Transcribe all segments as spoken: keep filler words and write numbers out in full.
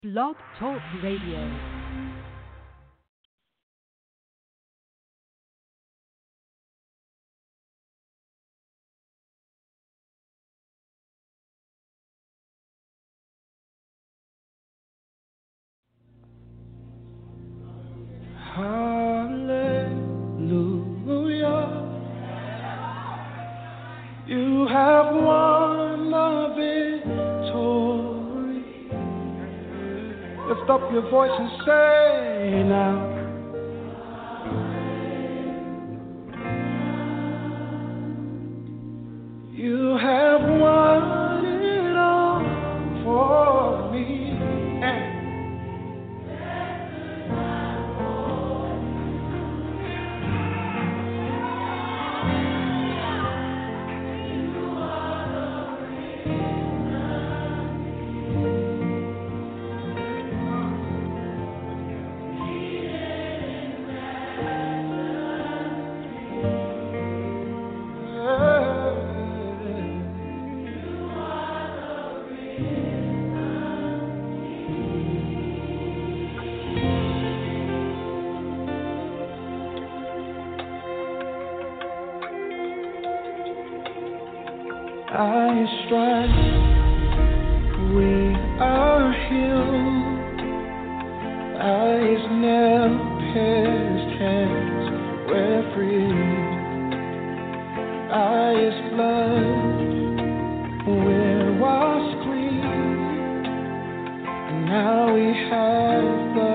Blog Talk Radio. Hallelujah. You have won the victory. Lift up your voice and say now. You have won it all for me. By His stripes we are healed. By His nail-pierced hands we're free. By His blood we're washed clean. And now we have the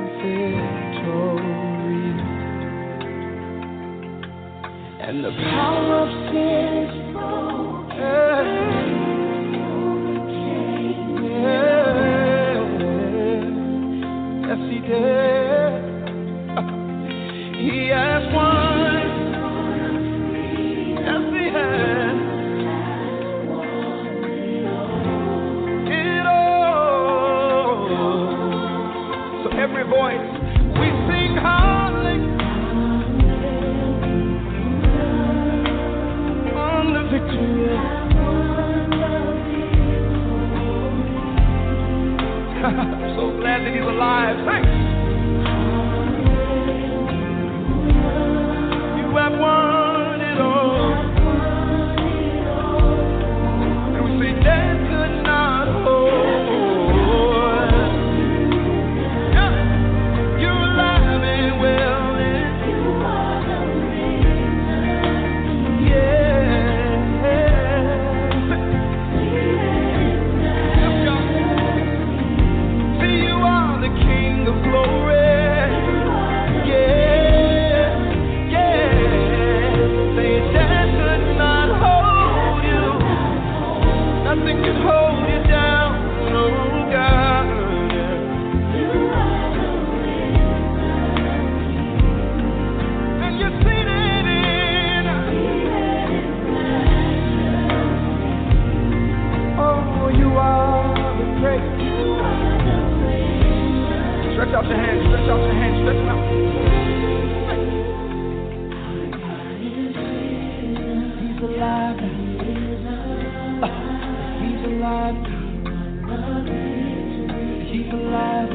victory. And the power of sin is broken. Yeah. Yes, He did. He has won. Yes, He has. It all. So every voice we sing hallelujah on the victory. I'm so glad that He's alive. Thanks. You have won it all. And we say death could not hold. Yeah. You're alive and well. Nothing can hold you down, oh God. And you're seated in. Oh, you are the great. Stretch out your hands, stretch out your hands, stretch them out. He's alive. He's alive. He's alive.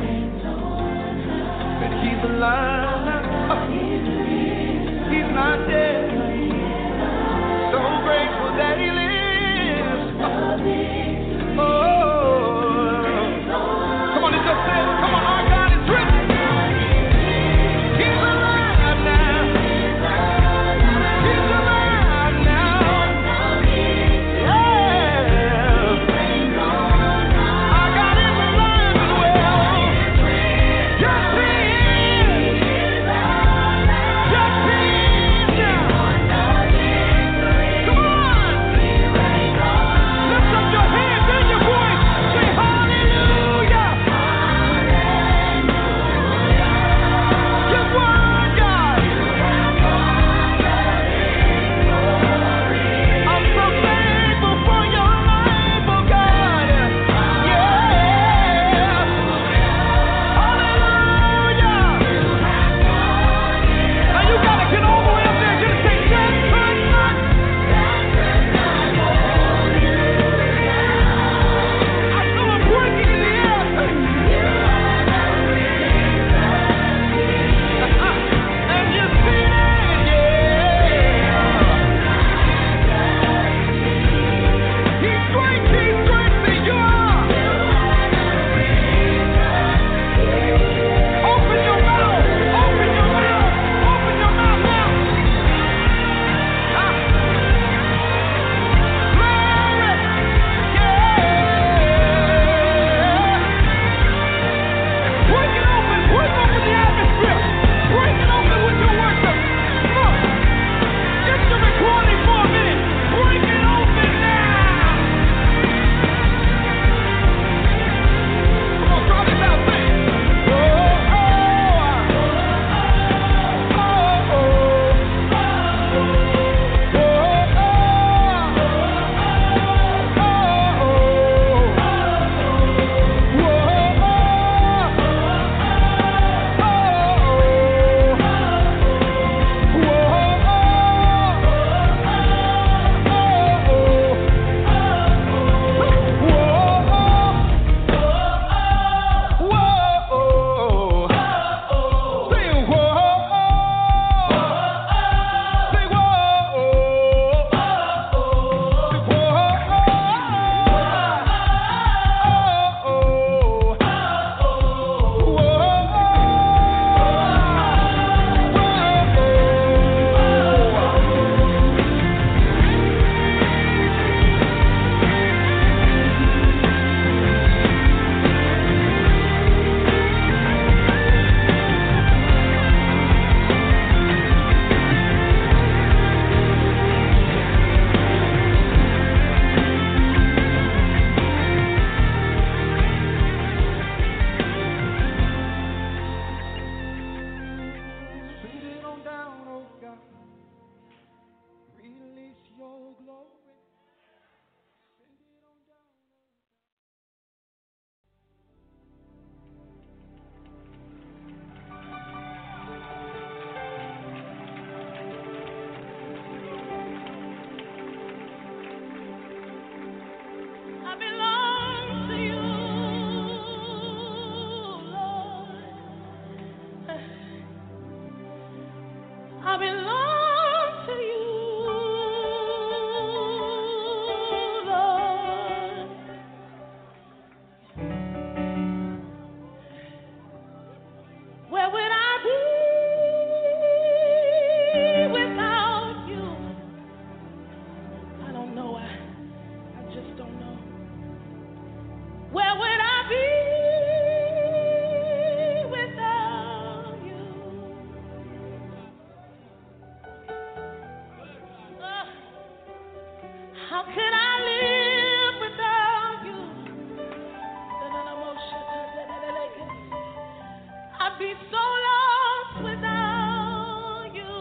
But He's alive. He's not dead. So grateful that He lives. Oh, come on, it's just said. Come on, our God is risen. He's alive. be so lost without you?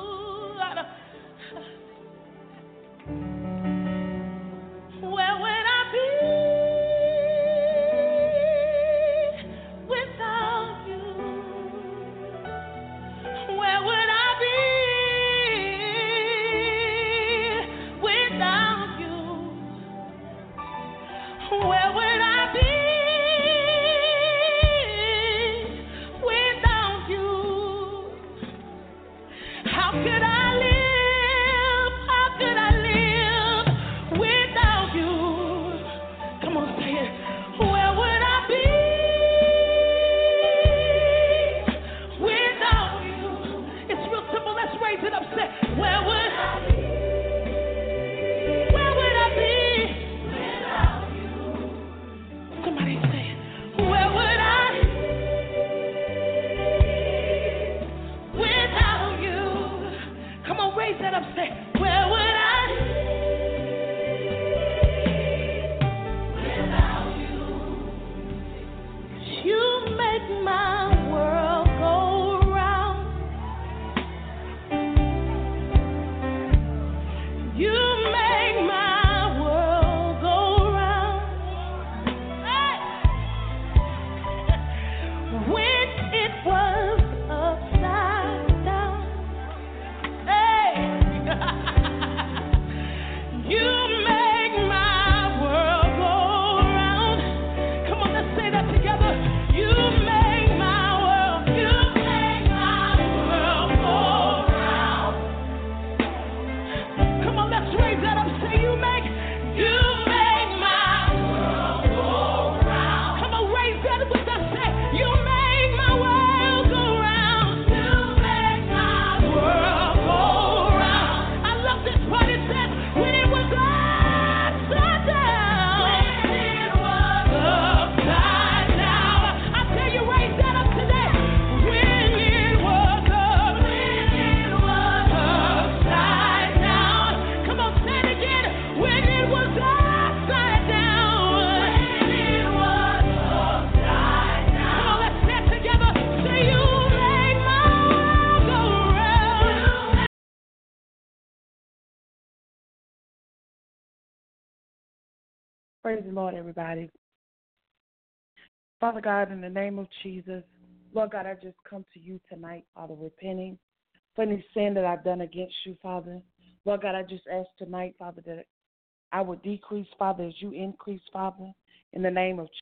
Where would I be without you? Where would I be without you? Where would I be without you? How could I live? How could I live without you? Come on, say it. Where would I be without you? It's real simple. Let's raise it up. Say, where would I be? Where would I be without you? Somebody say it. Where would I be without you? Come on, raise that up. Say, where would I be without you? You make my world go round. You make my world go round. Hey! When it was upside down. Hey! You make my world go round. Come on, let's say that together. You make my world, you make my world go round. Come on, let's raise that up. Say you make, you make my world go round. Come on, raise that with us. Say you make my world go round. You make my world go round. I love this part. It says when it was upside down. When it was upside down. I tell you, raise that up today. When it was up, when it was upside down. Come on, say it again. When it was upside down. When it was upside down. Come on, let's say it together. Say you make my world go round. Praise the Lord, everybody. Father God, in the name of Jesus, Lord God, I just come to you tonight, Father, repenting for any sin that I've done against you, Father. Lord God, I just ask tonight, Father, that I would decrease, Father, as you increase, Father, in the name of Jesus.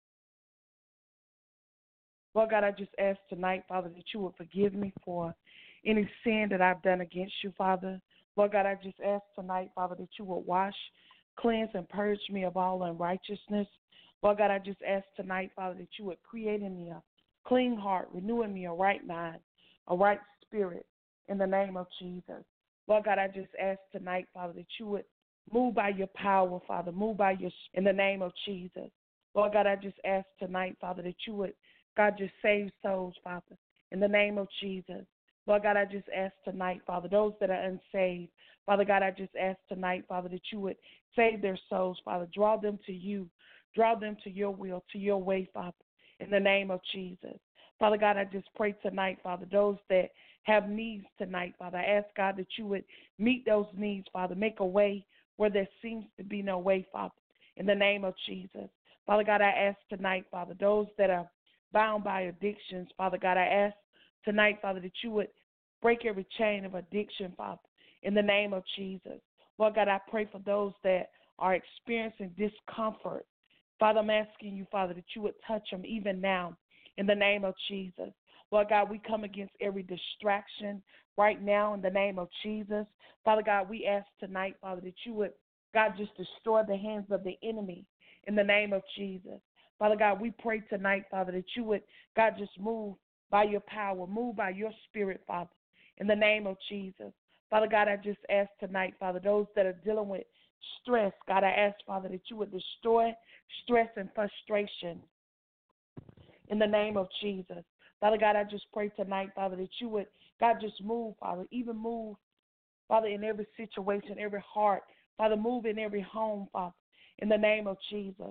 Lord God, I just ask tonight, Father, that you would forgive me for any sin that I've done against you, Father. Lord God, I just ask tonight, Father, that you would wash, cleanse, and purge me of all unrighteousness. Lord God, I just ask tonight, Father, that you would create in me a clean heart, renewing me a right mind, a right spirit, in the name of Jesus. Lord God, I just ask tonight, Father, that you would move by your power, Father, move by your, in the name of Jesus. Lord God, I just ask tonight, Father, that you would, God, just save souls, Father, in the name of Jesus. Lord God, I just ask tonight, Father, those that are unsaved, Father God, I just ask tonight, Father, that you would save their souls, Father. Draw them to you. Draw them to your will, to your way, Father, in the name of Jesus. Father God, I just pray tonight, Father, those that have needs tonight, Father, I ask, God, that you would meet those needs, Father. Make a way where there seems to be no way, Father, in the name of Jesus. Father God, I ask tonight, Father, those that are bound by addictions, Father God, I ask tonight, Father, that you would break every chain of addiction, Father, in the name of Jesus. Lord God, I pray for those that are experiencing discomfort. Father, I'm asking you, Father, that you would touch them even now in the name of Jesus. Lord God, we come against every distraction right now in the name of Jesus. Father God, we ask tonight, Father, that you would, God, just destroy the hands of the enemy in the name of Jesus. Father God, we pray tonight, Father, that you would, God, just move by your power, move by your spirit, Father, in the name of Jesus. Father God, I just ask tonight, Father, those that are dealing with stress, God, I ask, Father, that you would destroy stress and frustration in the name of Jesus. Father God, I just pray tonight, Father, that you would, God, just move, Father, even move, Father, in every situation, every heart. Father, move in every home, Father, in the name of Jesus.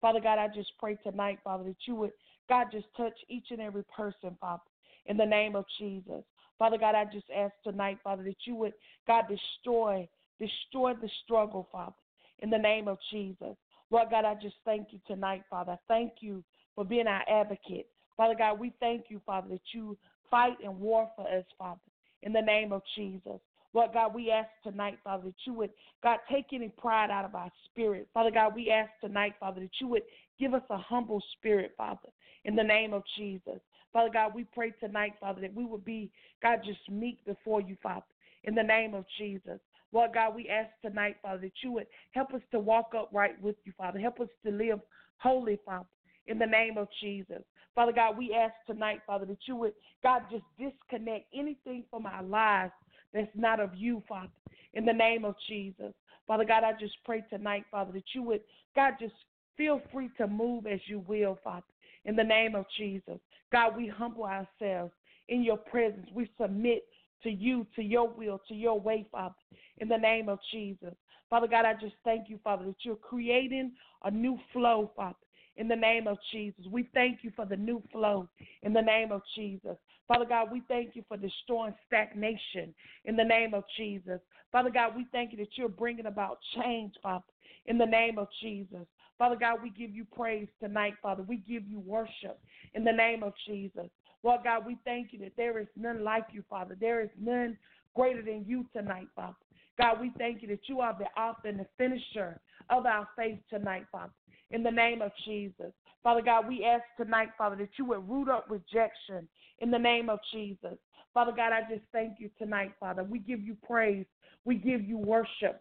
Father God, I just pray tonight, Father, that you would, God, just touch each and every person, Father, in the name of Jesus. Father God, I just ask tonight, Father, that you would, God, destroy, destroy the struggle, Father, in the name of Jesus. Lord God, I just thank you tonight, Father. I thank you for being our advocate. Father God, we thank you, Father, that you fight and war for us, Father, in the name of Jesus. Lord God, we ask tonight, Father, that you would, God, take any pride out of our spirit. Father God, we ask tonight, Father, that you would give us a humble spirit, Father, in the name of Jesus. Father God, we pray tonight, Father, that we would be, God, just meek before you, Father, in the name of Jesus. Lord God, we ask tonight, Father, that you would help us to walk upright with you, Father. Help us to live holy, Father, in the name of Jesus. Father God, we ask tonight, Father, that you would, God, just disconnect anything from our lives that's not of you, Father, in the name of Jesus. Father God, I just pray tonight, Father, that you would, God, just feel free to move as you will, Father, in the name of Jesus. God, we humble ourselves in your presence. We submit to you, to your will, to your way, Father, in the name of Jesus. Father God, I just thank you, Father, that you're creating a new flow, Father, in the name of Jesus. We thank you for the new flow in the name of Jesus. Father God, we thank you for destroying stagnation in the name of Jesus. Father God, we thank you that you're bringing about change, Father, in the name of Jesus. Father God, we give you praise tonight, Father. We give you worship in the name of Jesus. Lord God, we thank you that there is none like you, Father. There is none greater than you tonight, Father. God, we thank you that you are the author and the finisher of our faith tonight, Father, in the name of Jesus. Father God, we ask tonight, Father, that you would root up rejection in the name of Jesus. Father God, I just thank you tonight, Father. We give you praise. We give you worship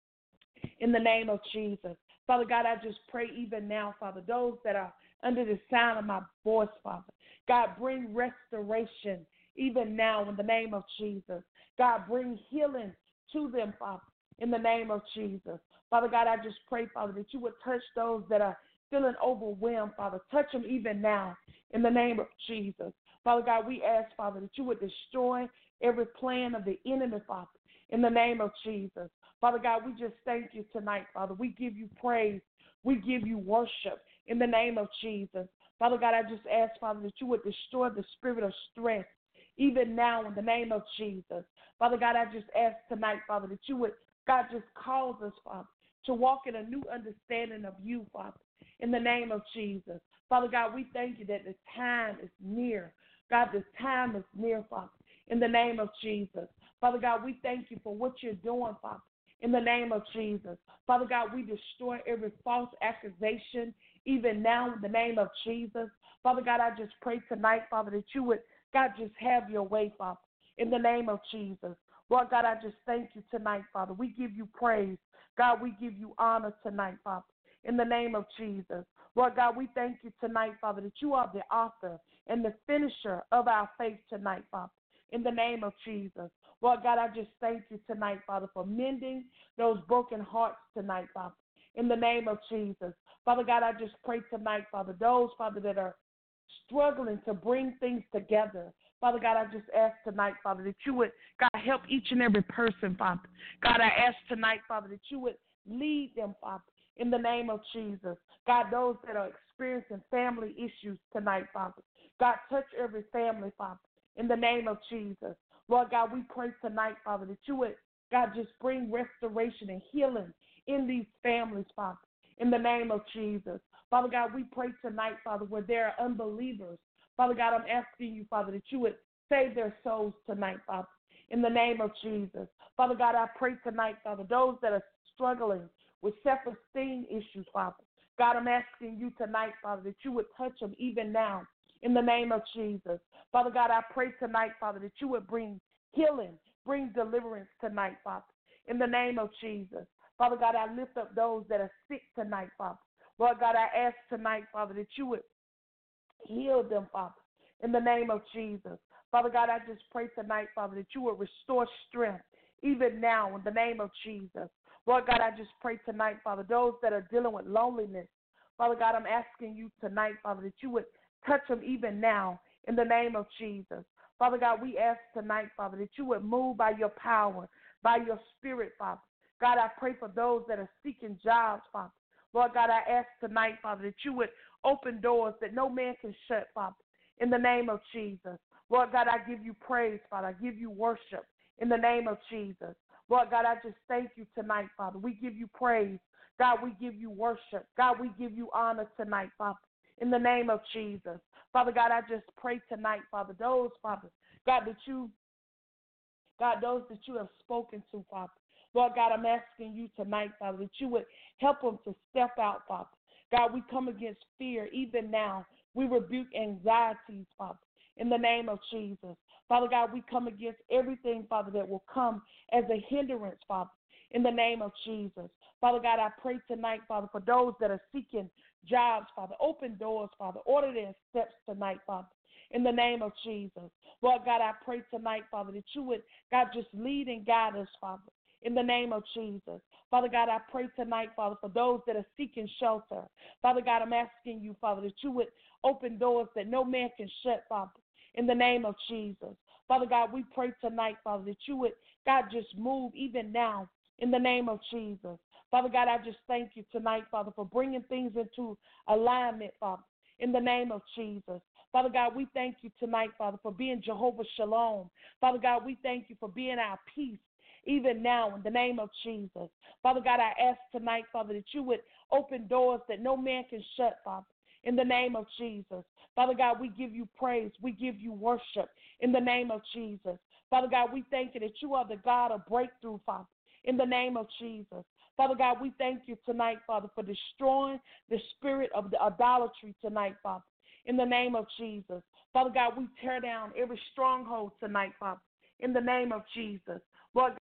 in the name of Jesus. Father God, I just pray even now, Father, those that are under the sound of my voice, Father, God, bring restoration even now in the name of Jesus. God, bring healing to them, Father, in the name of Jesus. Father God, I just pray, Father, that you would touch those that are feeling overwhelmed, Father. Touch them even now in the name of Jesus. Father God, we ask, Father, that you would destroy every plan of the enemy, Father, in the name of Jesus. Father God, we just thank you tonight, Father. We give you praise. We give you worship in the name of Jesus. Father God, I just ask, Father, that you would destroy the spirit of stress even now in the name of Jesus. Father God, I just ask tonight, Father, that you would, God, just cause us, Father, to walk in a new understanding of you, Father, in the name of Jesus. Father God, we thank you that the time is near. God, the time is near, Father, in the name of Jesus. Father God, we thank you for what you're doing, Father, in the name of Jesus. Father God, we destroy every false accusation even now in the name of Jesus. Father God, I just pray tonight, Father, that you would, God, just have your way, Father, in the name of Jesus. Lord God, I just thank you tonight, Father. We give you praise. God, we give you honor tonight, Father, in the name of Jesus. Lord God, we thank you tonight, Father, that you are the author and the finisher of our faith tonight, Father, in the name of Jesus. Lord God, I just thank you tonight, Father, for mending those broken hearts tonight, Father, in the name of Jesus. Father God, I just pray tonight, Father, those, Father, that are struggling to bring things together. Father God, I just ask tonight, Father, that you would, God, help each and every person, Father. God, I ask tonight, Father, that you would lead them, Father, in the name of Jesus. God, those that are experiencing family issues tonight, Father. God, touch every family, Father, in the name of Jesus. Lord God, we pray tonight, Father, that you would, God, just bring restoration and healing in these families, Father, in the name of Jesus. Father God, we pray tonight, Father, where there are unbelievers. Father God, I'm asking you, Father, that you would save their souls tonight, Father, in the name of Jesus. Father God, I pray tonight, Father, those that are struggling with self-esteem issues, Father. God, I'm asking you tonight, Father, that you would touch them even now in the name of Jesus. Father God, I pray tonight, Father, that you would bring healing, bring deliverance tonight, Father, in the name of Jesus. Father God, I lift up those that are sick tonight, Father. Lord God, I ask tonight, Father, that you would heal them, Father, in the name of Jesus. Father God, I just pray tonight, Father, that you would restore strength even now in the name of Jesus. Lord God, I just pray tonight, Father, those that are dealing with loneliness. Father God, I'm asking you tonight, Father, that you would touch them even now in the name of Jesus. Father God, we ask tonight, Father, that you would move by your power, by your spirit, Father. God, I pray for those that are seeking jobs, Father. Lord God, I ask tonight, Father, that you would open doors that no man can shut, Father, in the name of Jesus. Lord God, I give you praise, Father. I give you worship in the name of Jesus. Lord God, I just thank you tonight, Father. We give you praise. God, we give you worship. God, we give you honor tonight, Father, in the name of Jesus. Father God, I just pray tonight, Father, those, Father, God, that you, God, those that you have spoken to, Father. Lord God, I'm asking you tonight, Father, that you would help them to step out, Father. God, we come against fear even now. We rebuke anxieties, Father, in the name of Jesus. Father God, we come against everything, Father, that will come as a hindrance, Father, in the name of Jesus. Father God, I pray tonight, Father, for those that are seeking jobs, Father. Open doors, Father. Order their steps tonight, Father, in the name of Jesus. Lord God, I pray tonight, Father, that you would, God, just lead and guide us, Father, in the name of Jesus. Father God, I pray tonight, Father, for those that are seeking shelter. Father God, I'm asking you, Father, that you would open doors that no man can shut, Father, in the name of Jesus. Father God, we pray tonight, Father, that you would, God, just move even now in the name of Jesus. Father God, I just thank you tonight, Father, for bringing things into alignment, Father, in the name of Jesus. Father God, we thank you tonight, Father, for being Jehovah Shalom. Father God, we thank you for being our peace even now in the name of Jesus. Father God, I ask tonight, Father, that you would open doors that no man can shut, Father, in the name of Jesus. Father God, we give you praise. We give you worship in the name of Jesus. Father God, we thank you that you are the God of breakthrough, Father, in the name of Jesus. Father God, we thank you tonight, Father, for destroying the spirit of the idolatry tonight, Father, in the name of Jesus. Father God, we tear down every stronghold tonight, Father, in the name of Jesus. Lord,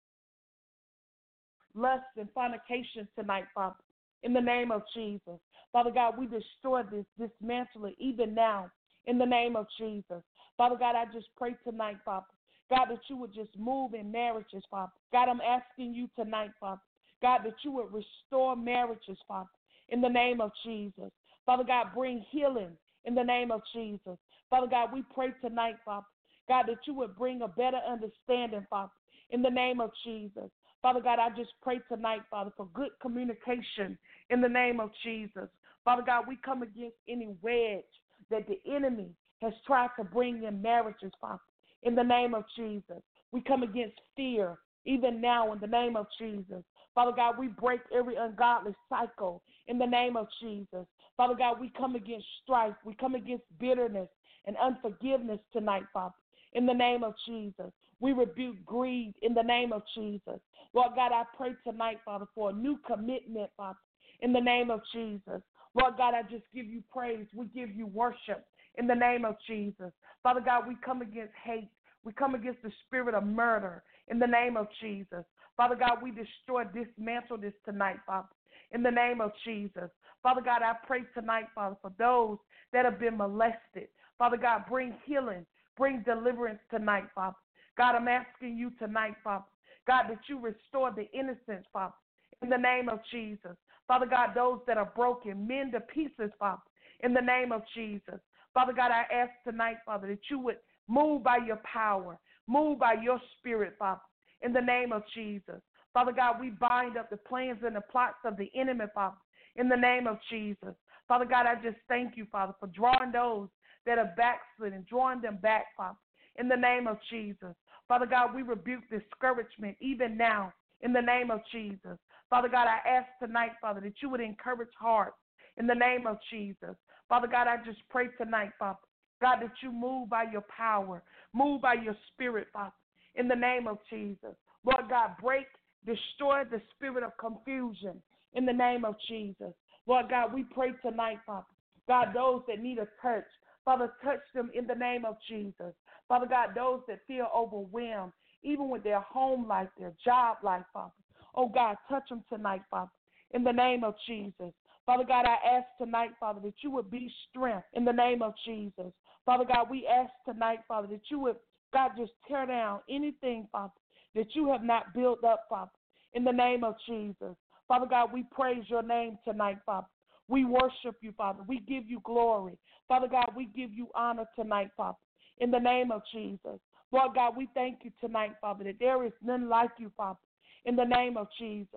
lust and fornication tonight, Father, in the name of Jesus. Father God, we destroy this, dismantle it even now in the name of Jesus. Father God, I just pray tonight, Father, God, that you would just move in marriages, Father. God, I'm asking you tonight, Father, God, that you would restore marriages, Father, in the name of Jesus. Father God, bring healing in the name of Jesus. Father God, we pray tonight, Father, God, that you would bring a better understanding, Father, in the name of Jesus. Father God, I just pray tonight, Father, for good communication in the name of Jesus. Father God, we come against any wedge that the enemy has tried to bring in marriages, Father, in the name of Jesus. We come against fear even now in the name of Jesus. Father God, we break every ungodly cycle in the name of Jesus. Father God, we come against strife. We come against bitterness and unforgiveness tonight, Father, in the name of Jesus. We rebuke greed in the name of Jesus. Lord God, I pray tonight, Father, for a new commitment, Father, in the name of Jesus. Lord God, I just give you praise. We give you worship in the name of Jesus. Father God, we come against hate. We come against the spirit of murder in the name of Jesus. Father God, we destroy, dismantle this tonight, Father, in the name of Jesus. Father God, I pray tonight, Father, for those that have been molested. Father God, bring healing, bring deliverance tonight, Father. God, I'm asking you tonight, Father, God, that you restore the innocence, Father, in the name of Jesus. Father God, those that are broken, mend to pieces, Father, in the name of Jesus. Father God, I ask tonight, Father, that you would move by your power, move by your spirit, Father, in the name of Jesus. Father God, we bind up the plans and the plots of the enemy, Father, in the name of Jesus. Father God, I just thank you, Father, for drawing those that are backsliding, drawing them back, Father, in the name of Jesus. Father God, we rebuke discouragement even now in the name of Jesus. Father God, I ask tonight, Father, that you would encourage hearts in the name of Jesus. Father God, I just pray tonight, Father, God, that you move by your power, move by your spirit, Father, in the name of Jesus. Lord God, break, destroy the spirit of confusion in the name of Jesus. Lord God, we pray tonight, Father, God, those that need a touch, Father, touch them in the name of Jesus. Father God, those that feel overwhelmed, even with their home life, their job life, Father. Oh, God, touch them tonight, Father, in the name of Jesus. Father God, I ask tonight, Father, that you would be strength in the name of Jesus. Father God, we ask tonight, Father, that you would, God, just tear down anything, Father, that you have not built up, Father, in the name of Jesus. Father God, we praise your name tonight, Father. We worship you, Father. We give you glory. Father God, we give you honor tonight, Father, in the name of Jesus. Lord God, we thank you tonight, Father, that there is none like you, Father, in the name of Jesus.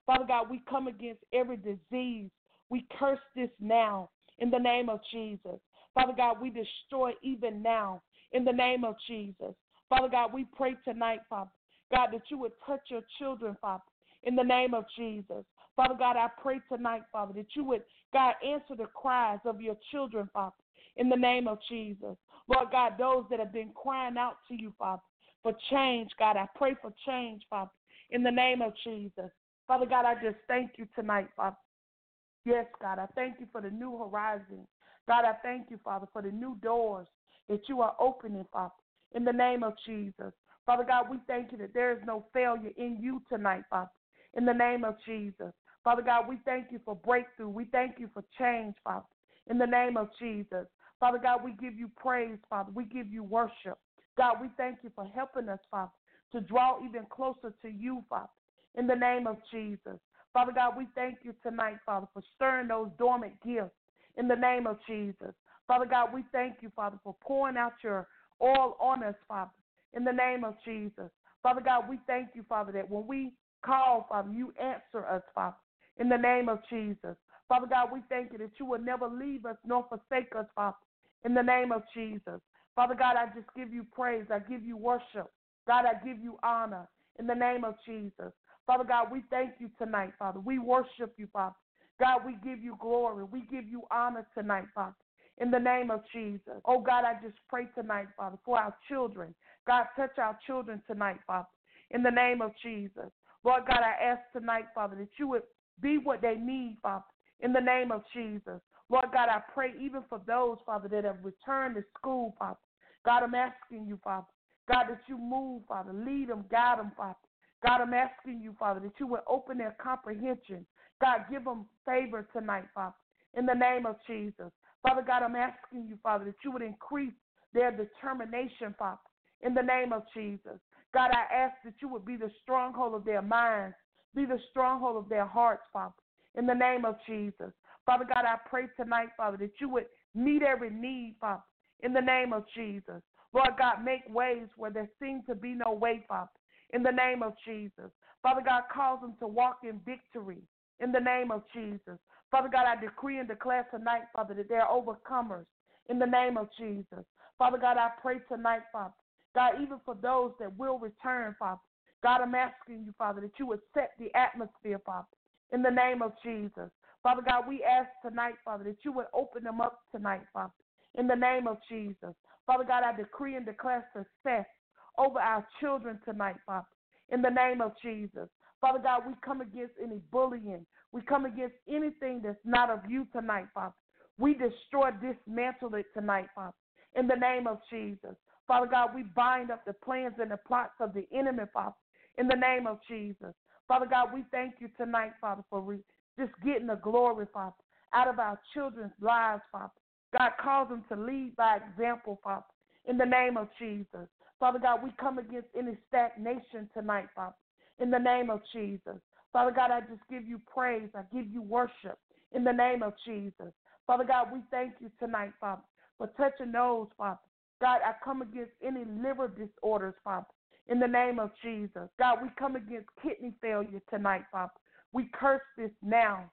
Father God, we come against every disease. We curse this now in the name of Jesus. Father God, we destroy even now in the name of Jesus. Father God, we pray tonight, Father, God, that you would touch your children, Father, in the name of Jesus. Father God, I pray tonight, Father, that you would, God, answer the cries of your children, Father, in the name of Jesus. Lord God, those that have been crying out to you, Father, for change, God, I pray for change, Father, in the name of Jesus. Father God, I just thank you tonight, Father. Yes, God, I thank you for the new horizon. God, I thank you, Father, for the new doors that you are opening, Father, in the name of Jesus. Father God, we thank you that there is no failure in you tonight, Father, in the name of Jesus. Father God, we thank you for breakthrough. We thank you for change, Father, in the name of Jesus. Father God, we give you praise, Father. We give you worship. God, we thank you for helping us, Father, to draw even closer to you, Father, in the name of Jesus. Father God, we thank you tonight, Father, for stirring those dormant gifts in the name of Jesus. Father God, we thank you, Father, for pouring out your oil on us, Father, in the name of Jesus. Father God, we thank you, Father, that when we call, Father, you answer us, Father, in the name of Jesus. Father God, we thank you that you will never leave us nor forsake us, Father, in the name of Jesus. Father God, I just give you praise. I give you worship. God, I give you honor in the name of Jesus. Father God, we thank you tonight, Father. We worship you, Father. God, we give you glory. We give you honor tonight, Father, in the name of Jesus. Oh, God, I just pray tonight, Father, for our children. God, touch our children tonight, Father, in the name of Jesus. Lord God, I ask tonight, Father, that you would be what they need, Father, in the name of Jesus. Lord God, I pray even for those, Father, that have returned to school, Father. God, I'm asking you, Father, God, that you move, Father, lead them, guide them, Father. God, I'm asking you, Father, that you would open their comprehension. God, give them favor tonight, Father, in the name of Jesus. Father God, I'm asking you, Father, that you would increase their determination, Father, in the name of Jesus. God, I ask that you would be the stronghold of their minds, be the stronghold of their hearts, Father, in the name of Jesus. Father God, I pray tonight, Father, that you would meet every need, Father, in the name of Jesus. Lord God, make ways where there seems to be no way, Father, in the name of Jesus. Father God, cause them to walk in victory in the name of Jesus. Father God, I decree and declare tonight, Father, that they are overcomers in the name of Jesus. Father God, I pray tonight, Father, God, even for those that will return, Father, God, I'm asking you, Father, that you would set the atmosphere, Father, in the name of Jesus. Father God, we ask tonight, Father, that you would open them up tonight, Father, in the name of Jesus. Father God, I decree and declare success over our children tonight, Father, in the name of Jesus. Father God, we come against any bullying. We come against anything that's not of you tonight, Father. We destroy, dismantle it tonight, Father, in the name of Jesus. Father God, we bind up the plans and the plots of the enemy, Father, in the name of Jesus. Father God, we thank you tonight, Father, for re- just getting the glory, Father, out of our children's lives, Father. God, cause them to lead by example, Father, in the name of Jesus. Father God, we come against any stagnation tonight, Father, in the name of Jesus. Father God, I just give you praise. I give you worship in the name of Jesus. Father God, we thank you tonight, Father, for touching those, Father. God, I come against any liver disorders, Father, in the name of Jesus. God, we come against kidney failure tonight, Father. We curse this now.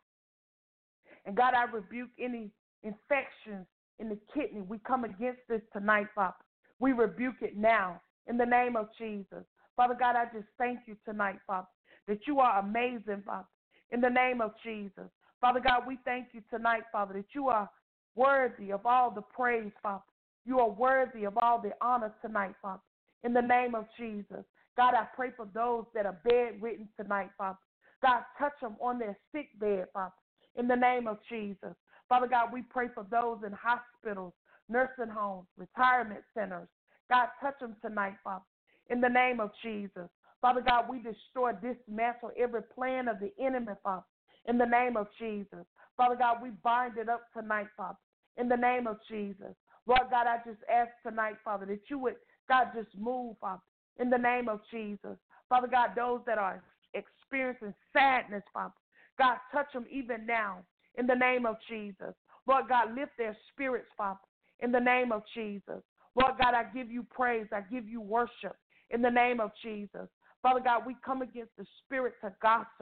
And God, I rebuke any infections in the kidney. We come against this tonight, Father. We rebuke it now in the name of Jesus. Father God, I just thank you tonight, Father, that you are amazing, Father, in the name of Jesus. Father God, we thank you tonight, Father, that you are worthy of all the praise, Father. You are worthy of all the honor tonight, Father, in the name of Jesus. God, I pray for those that are bedridden tonight, Father. God, touch them on their sick bed, Father, in the name of Jesus. Father God, we pray for those in hospitals, nursing homes, retirement centers. God, touch them tonight, Father, in the name of Jesus. Father God, we destroy, dismantle every plan of the enemy, Father, in the name of Jesus. Father God, we bind it up tonight, Father, in the name of Jesus. Lord God, I just ask tonight, Father, that you would, God, just move, Father, in the name of Jesus. Father God, those that are experiencing sadness, Father, God, touch them even now in the name of Jesus. Lord God, lift their spirits, Father, in the name of Jesus. Lord God, I give you praise. I give you worship in the name of Jesus. Father God, we come against the spirit to gossip.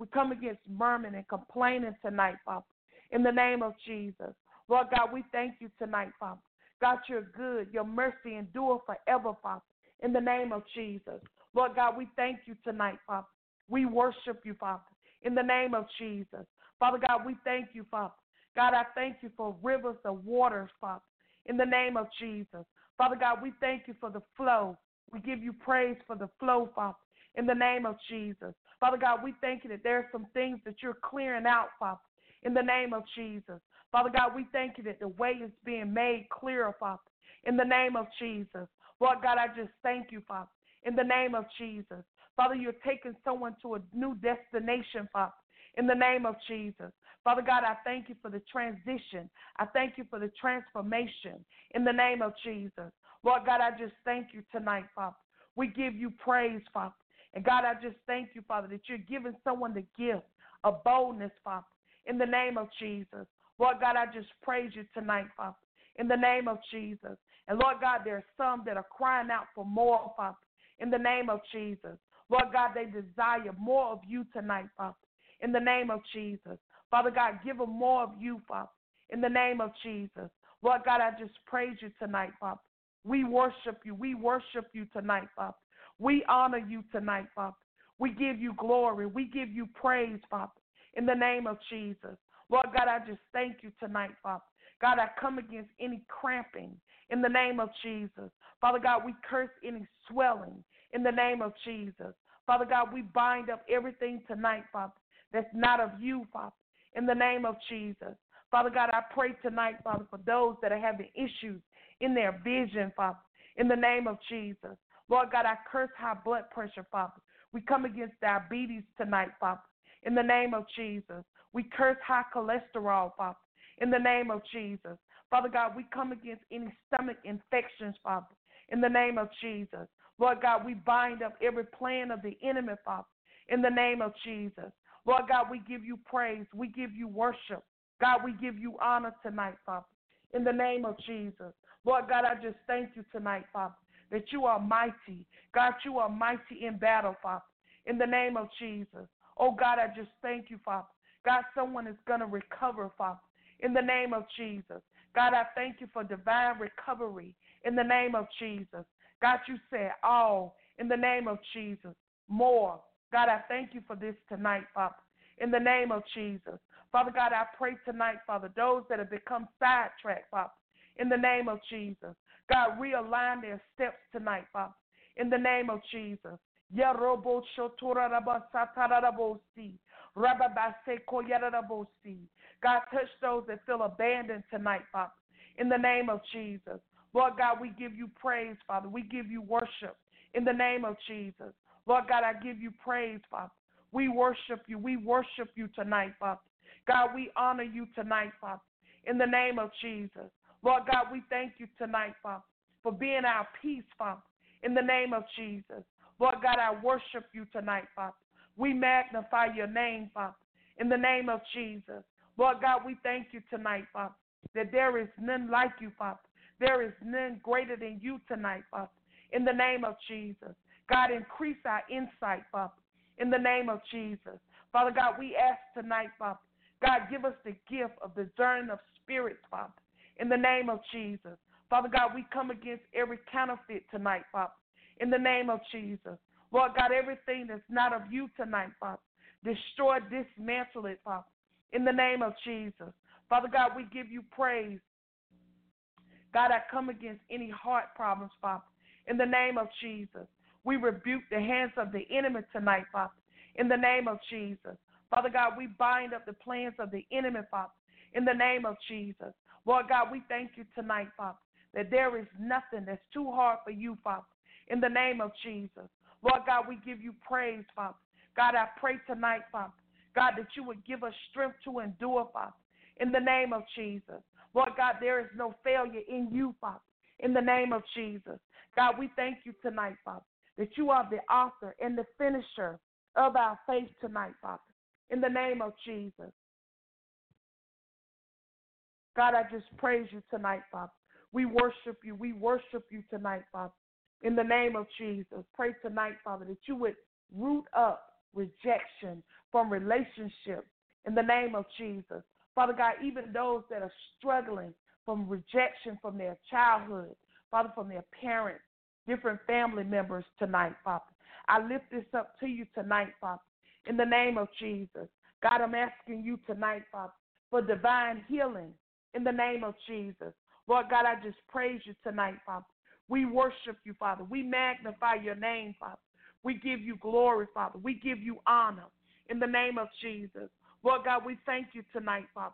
We come against murmuring and complaining tonight, Father, in the name of Jesus. Lord God, we thank you tonight, Father. God, you're good. Your mercy endure forever, Father, in the name of Jesus. Lord God, we thank you tonight, Father. We worship you, Father, in the name of Jesus. Father God, we thank you, Father. God, I thank you for rivers of waters, Father, in the name of Jesus. Father God, we thank you for the flow. We give you praise for the flow, Father, in the name of Jesus. Father God, we thank you that there are some things that you're clearing out, Father, in the name of Jesus. Father God, we thank you that the way is being made clearer, Father, in the name of Jesus. Lord God, I just thank you, Father, in the name of Jesus. Father, you're taking someone to a new destination, Father, in the name of Jesus. Father God, I thank you for the transition. I thank you for the transformation in the name of Jesus. Lord God, I just thank you tonight, Father. We give you praise, Father. And God, I just thank you, Father, that you're giving someone the gift of boldness, Father, in the name of Jesus. Lord God, I just praise you tonight, Father, in the name of Jesus. And Lord God, there are some that are crying out for more, Father, in the name of Jesus. Lord God, they desire more of you tonight, Father, in the name of Jesus. Father God, give them more of you, Father, in the name of Jesus. Lord God, I just praise you tonight, Father. We worship you. We worship you tonight, Father. We honor you tonight, Father. We give you glory. We give you praise, Father, in the name of Jesus. Lord God, I just thank you tonight, Father. God, I come against any cramping in the name of Jesus. Father God, we curse any swelling in the name of Jesus. Father God, we bind up everything tonight, Father, that's not of you, Father, in the name of Jesus. Father God, I pray tonight, Father, for those that are having issues in their vision, Father, in the name of Jesus. Lord God, I curse high blood pressure, Father. We come against diabetes tonight, Father, in the name of Jesus. We curse high cholesterol, Father, in the name of Jesus. Father God, we come against any stomach infections, Father, in the name of Jesus. Lord God, we bind up every plan of the enemy, Father, in the name of Jesus. Lord God, we give you praise. We give you worship. God, we give you honor tonight, Father, in the name of Jesus. Lord God, I just thank you tonight, Father, that you are mighty. God, you are mighty in battle, Father, in the name of Jesus. Oh, God, I just thank you, Father. God, someone is going to recover, Father, in the name of Jesus. God, I thank you for divine recovery in the name of Jesus. God, you said all in the name of Jesus. More. God, I thank you for this tonight, Father, in the name of Jesus. Father God, I pray tonight, Father, those that have become sidetracked, Father, in the name of Jesus. God, realign their steps tonight, Father, in the name of Jesus. God, touch those that feel abandoned tonight, Father, in the name of Jesus. Lord God, we give you praise, Father. We give you worship in the name of Jesus. Lord God, I give you praise, Father. We worship you. We worship you tonight, Father. God, we honor you tonight, Father, in the name of Jesus. Lord God, we thank you tonight, Father, for being our peace, Father, in the name of Jesus. Lord God, I worship you tonight, Father. We magnify your name, Father, in the name of Jesus. Lord God, we thank you tonight, Father, that there is none like you, Father. There is none greater than you tonight, Father, in the name of Jesus. God, increase our insight, Father, in the name of Jesus. Father God, we ask tonight, Father, God, give us the gift of discerning of spirits, Father, in the name of Jesus. Father God, we come against every counterfeit tonight, Father, in the name of Jesus. Lord God, everything that's not of you tonight, Father, destroy, dismantle it, Father, in the name of Jesus. Father God, we give you praise. God, I come against any heart problems, Father, in the name of Jesus. We rebuke the hands of the enemy tonight, Father, in the name of Jesus. Father God, we bind up the plans of the enemy, Father, in the name of Jesus. Lord God, we thank you tonight, Father, that there is nothing that's too hard for you, Father, in the name of Jesus. Lord God, we give you praise, Father. God, I pray tonight, Father, God, that you would give us strength to endure, Father, in the name of Jesus. Lord God, there is no failure in you, Father, in the name of Jesus. God, we thank you tonight, Father, that you are the author and the finisher of our faith tonight, Father, in the name of Jesus. God, I just praise you tonight, Father. We worship you. We worship you tonight, Father, in the name of Jesus. Pray tonight, Father, that you would root up rejection, from relationships in the name of Jesus. Father God, even those that are struggling from rejection from their childhood, Father, from their parents, different family members tonight, Father. I lift this up to you tonight, Father, in the name of Jesus. God, I'm asking you tonight, Father, for divine healing in the name of Jesus. Lord God, I just praise you tonight, Father. We worship you, Father. We magnify your name, Father. We give you glory, Father. We give you honor in the name of Jesus. Lord God, we thank you tonight, Father.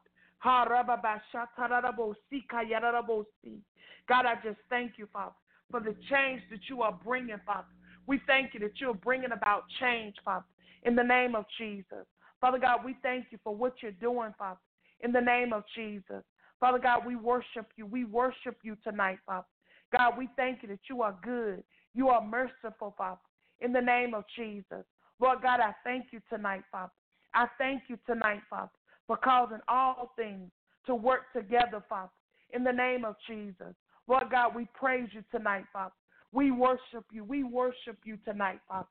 God, I just thank you, Father, for the change that you are bringing, Father. We thank you that you're bringing about change, Father, in the name of Jesus. Father God, we thank you for what you're doing, Father, in the name of Jesus. Father God, we worship you. We worship you tonight, Father. God, we thank you that you are good. You are merciful, Father, in the name of Jesus. Lord God, I thank you tonight, Father. I thank you tonight, Father, for causing all things to work together, Father, in the name of Jesus. Lord God, we praise you tonight, Father. We worship you. We worship you tonight, Father.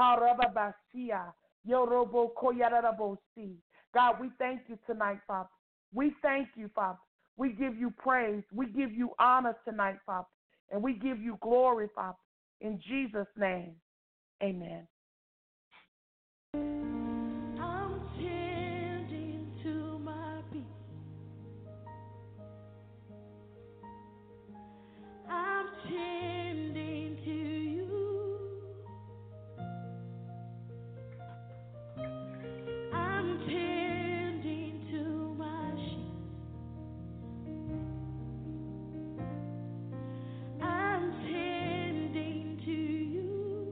God, we thank you tonight, Father. We thank you, Father. We give you praise. We give you honor tonight, Father. And we give you glory, Father. In Jesus' name, amen. I'm tending to my beat. I'm tending to you. I'm tending to my sheep. I'm tending to you.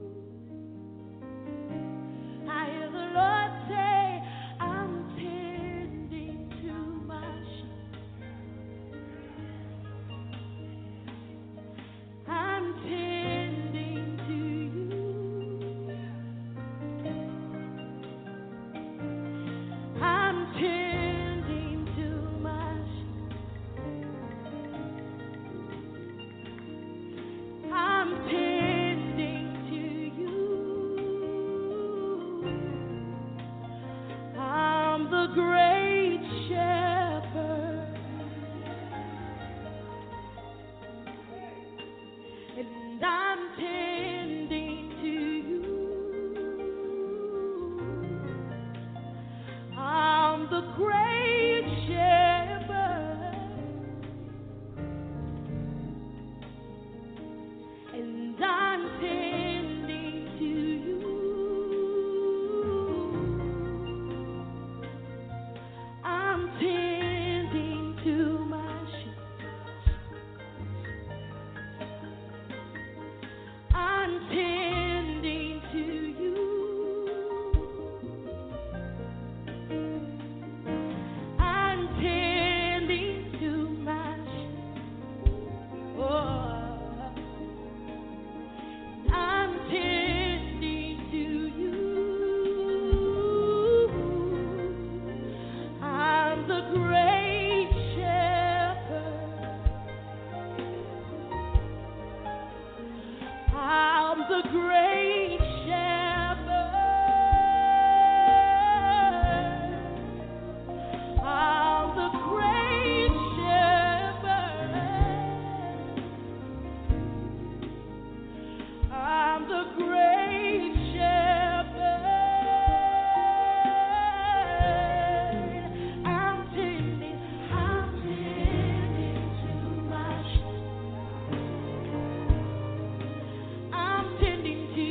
I hear the Lord say, I'm tending to my sheep. I'm tending to you. I'm tending to my sheep. I'm tending to you. I'm the great shepherd, and I'm tending to you. I'm the great shepherd, and I'm tending to you. I'm tending to my sheep. I'm tending to you. I'm tending to my sheep. Oh, I'm tending to you. I'm the great shepherd. I'm the great shepherd. I'm the great shepherd. I'm the great shepherd. I'm tending, I'm tending to my sheep. I'm tending to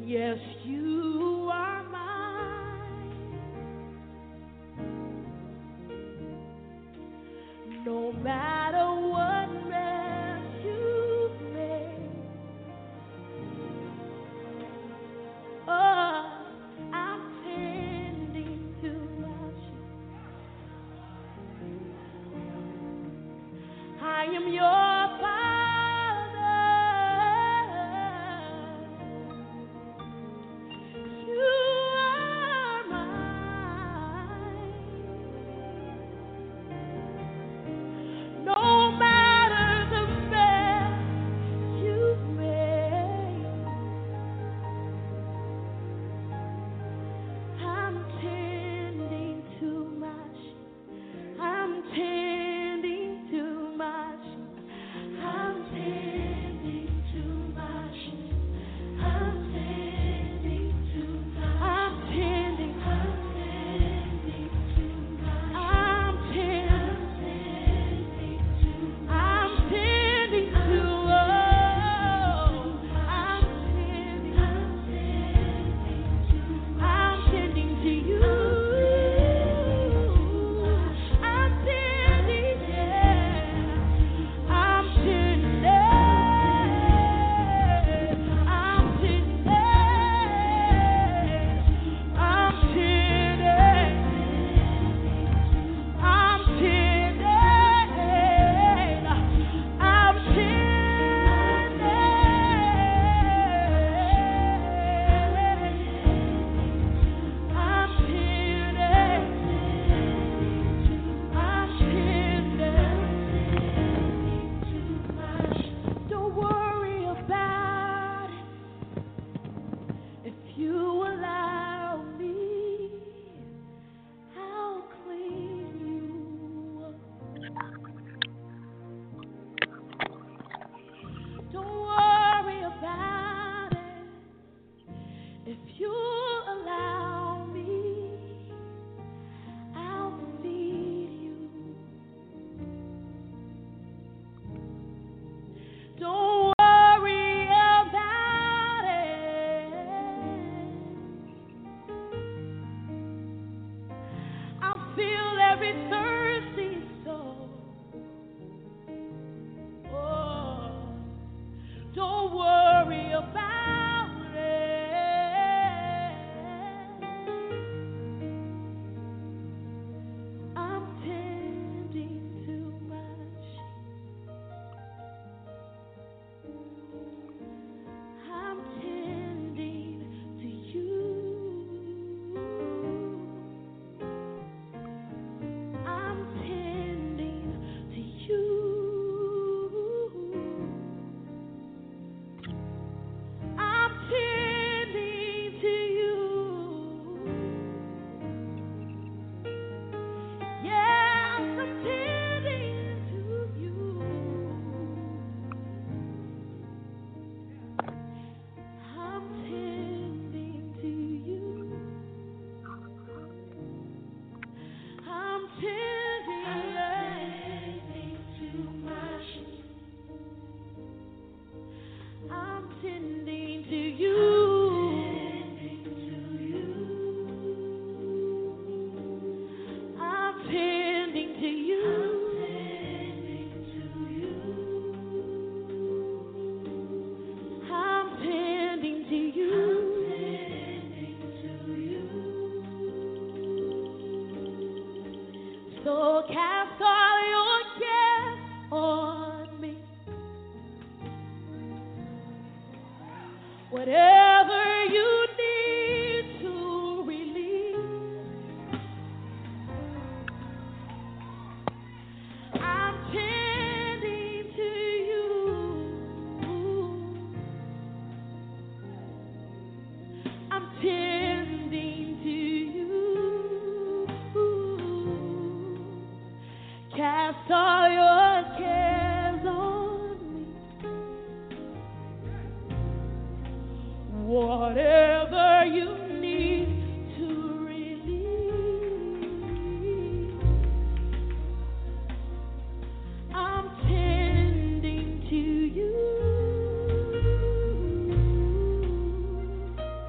Yes, you are mine. No matter what mess you've made, oh, I'm tending to watch you. I am your father. You are mine. No matter the mess you've made, I'm tending too much. I'm tending too much. I'm tending too much. I'm tending too much. I'm tending. I'm tending too much. I'm tending. I'm tending to. Oh, I'm tending. I'm tending to you. I'm tending, yeah. I'm tending. I'm tending. I'm tending. I'm tending. I'm tending. Don't worry about it. If you allow me, I'll clean you up. Don't worry about it. If you allow me, I'll feed you. Don't worry about it. I'll fill every thirsty soul. Oh, don't worry about it. I'm tending too much. I'm tending to you. I'm tending to you. I'm tending to you. Yes, I'm tending to you. I'm tending to you. I'm tending too much. I'm tending to you. I'm tending to you. I'm tending to you. So cast all your cares on me. Whatever you need to release, I'm tending to you. I'm tending to you. Cast all your cares on me. Whatever you need to release, I'm tending to you.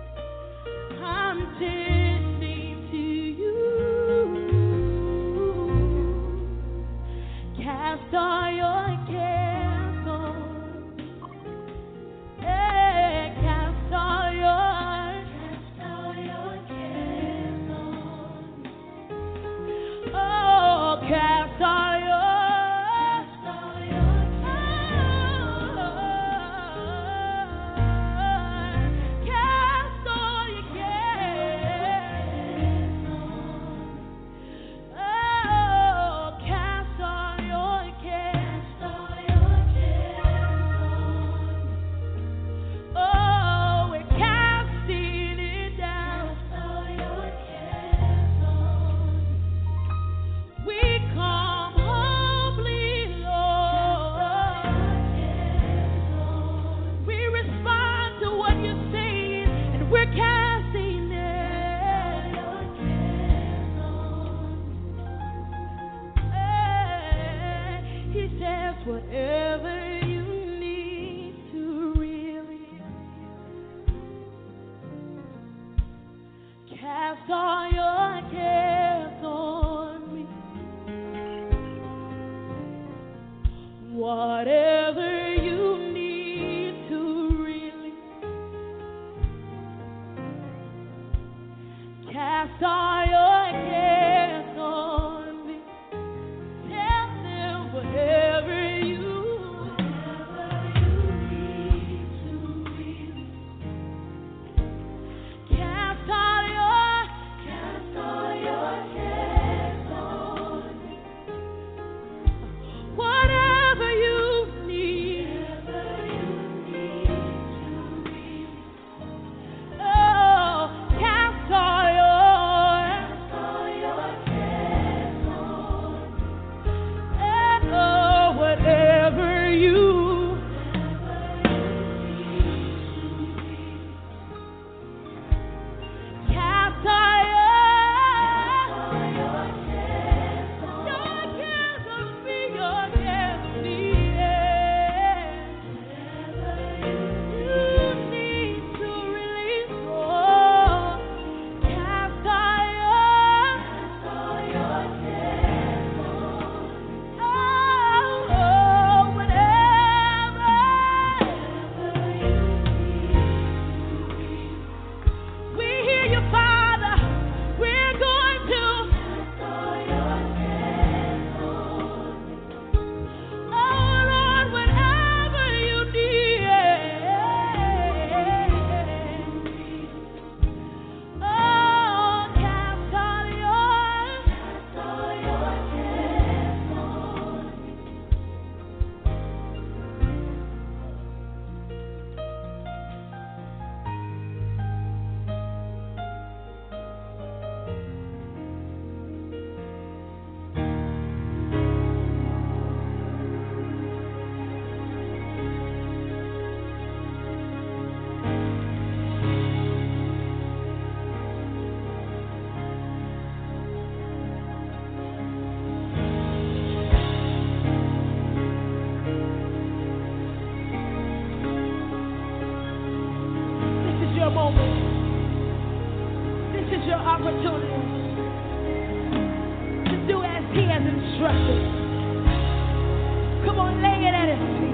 opportunity to do as He has instructed. Come on, lay it at His feet.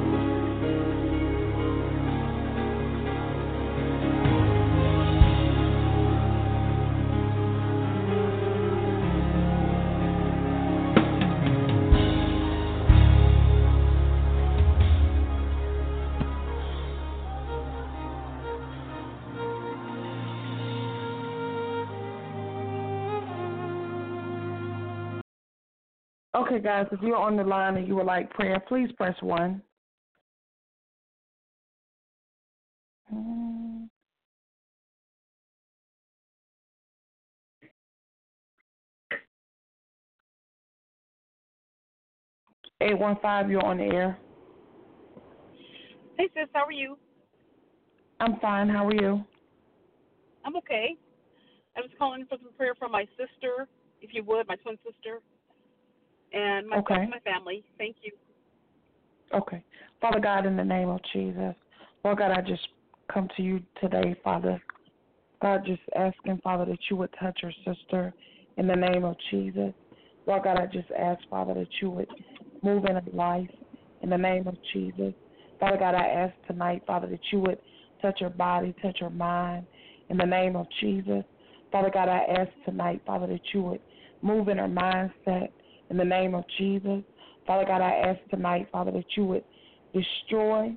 Okay, guys, if you're on the line and you would like prayer, please press one. eight one five, you're on the air. Hey, sis, how are you? I'm fine. How are you? I'm okay. I was calling for some prayer for my sister, if you would, my twin sister, and myself Okay. and my family. Thank you. Okay. Father God, in the name of Jesus, Lord God, I just come to you today, Father. God, just asking, Father, that you would touch her sister in the name of Jesus. Lord God, I just ask, Father, that you would move in her life in the name of Jesus. Father God, I ask tonight, Father, that you would touch her body, touch her mind in the name of Jesus. Father God, I ask tonight, Father, that you would move in her mindset in the name of Jesus. Father God, I ask tonight, Father, that you would destroy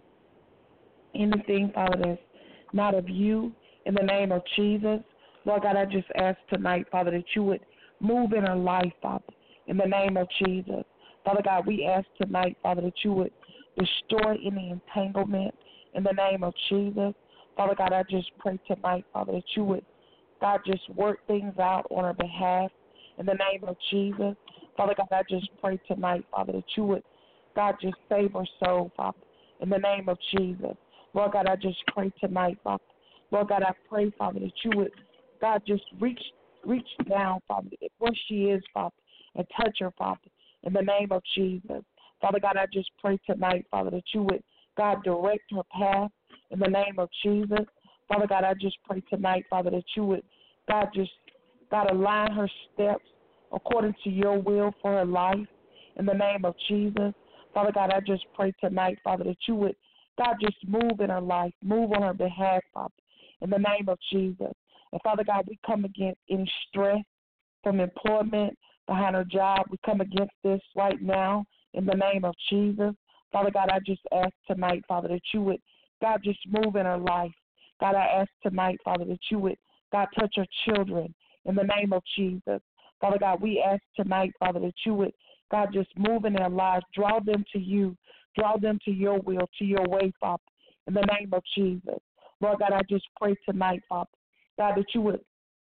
anything, Father, that's not of you in the name of Jesus. Lord God, I just ask tonight, Father, that you would move in her life, Father, in the name of Jesus. Father God, we ask tonight, Father, that you would destroy any entanglement in the name of Jesus. Father God, I just pray tonight, Father, that you would, God, just work things out on her behalf in the name of Jesus. Father God, I just pray tonight, Father, that you would, God, just save her soul, Father, in the name of Jesus. Lord God, I just pray tonight, Father. Lord God, I pray, Father, that you would, God, just reach reach down, Father, where she is, Father, and touch her, Father, in the name of Jesus. Father God, I just pray tonight, Father, that you would, God, direct her path in the name of Jesus. Father God, I just pray tonight, Father, that you would, God, just, God, align her steps according to your will for her life in the name of Jesus. Father God, I just pray tonight, Father, that you would, God, just move in her life, move on her behalf, Father, in the name of Jesus. And Father God, we come against any stress from employment behind her job. We come against this right now in the name of Jesus. Father God, I just ask tonight, Father, that you would, God, just move in her life. God, I ask tonight, Father, that you would, God, touch her children in the name of Jesus. Father God, we ask tonight, Father, that you would, God, just move in their lives, draw them to you, draw them to your will, to your way, Father, in the name of Jesus. Lord God, I just pray tonight, Father, God, that you would,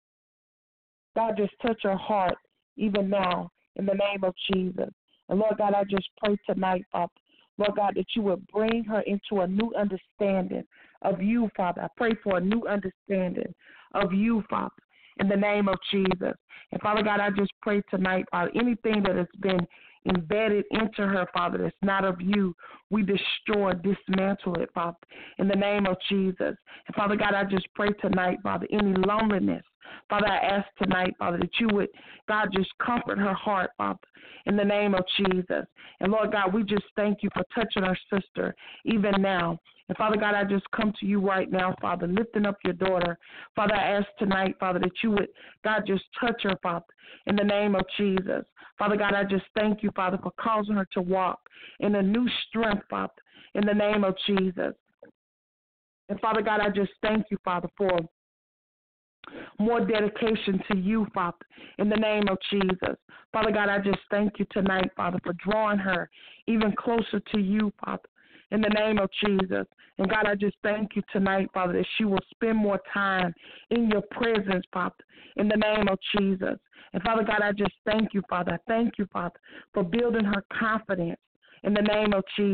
God, just touch her heart even now in the name of Jesus. And Lord God, I just pray tonight, Father, Lord God, that you would bring her into a new understanding of you, Father. I pray for a new understanding of you, Father, in the name of Jesus. And Father God, I just pray tonight, Father, anything that has been embedded into her, Father, that's not of you, we destroy, dismantle it, Father, in the name of Jesus. And Father God, I just pray tonight, Father, any loneliness, Father, I ask tonight, Father, that you would, God, just comfort her heart, Father, in the name of Jesus. And Lord God, we just thank you for touching our sister even now. And Father God, I just come to you right now, Father, lifting up your daughter. Father, I ask tonight, Father, that you would, God, just touch her, Father, in the name of Jesus. Father God, I just thank you, Father, for causing her to walk in a new strength, Father, in the name of Jesus. And Father God, I just thank you, Father, for more dedication to you, Father, in the name of Jesus. Father God, I just thank you tonight, Father, for drawing her even closer to you, Father, in the name of Jesus. And God, I just thank you tonight, Father, that she will spend more time in your presence, Father, in the name of Jesus. And Father God, I just thank you, Father. I thank you, Father, for building her confidence in the name of Jesus.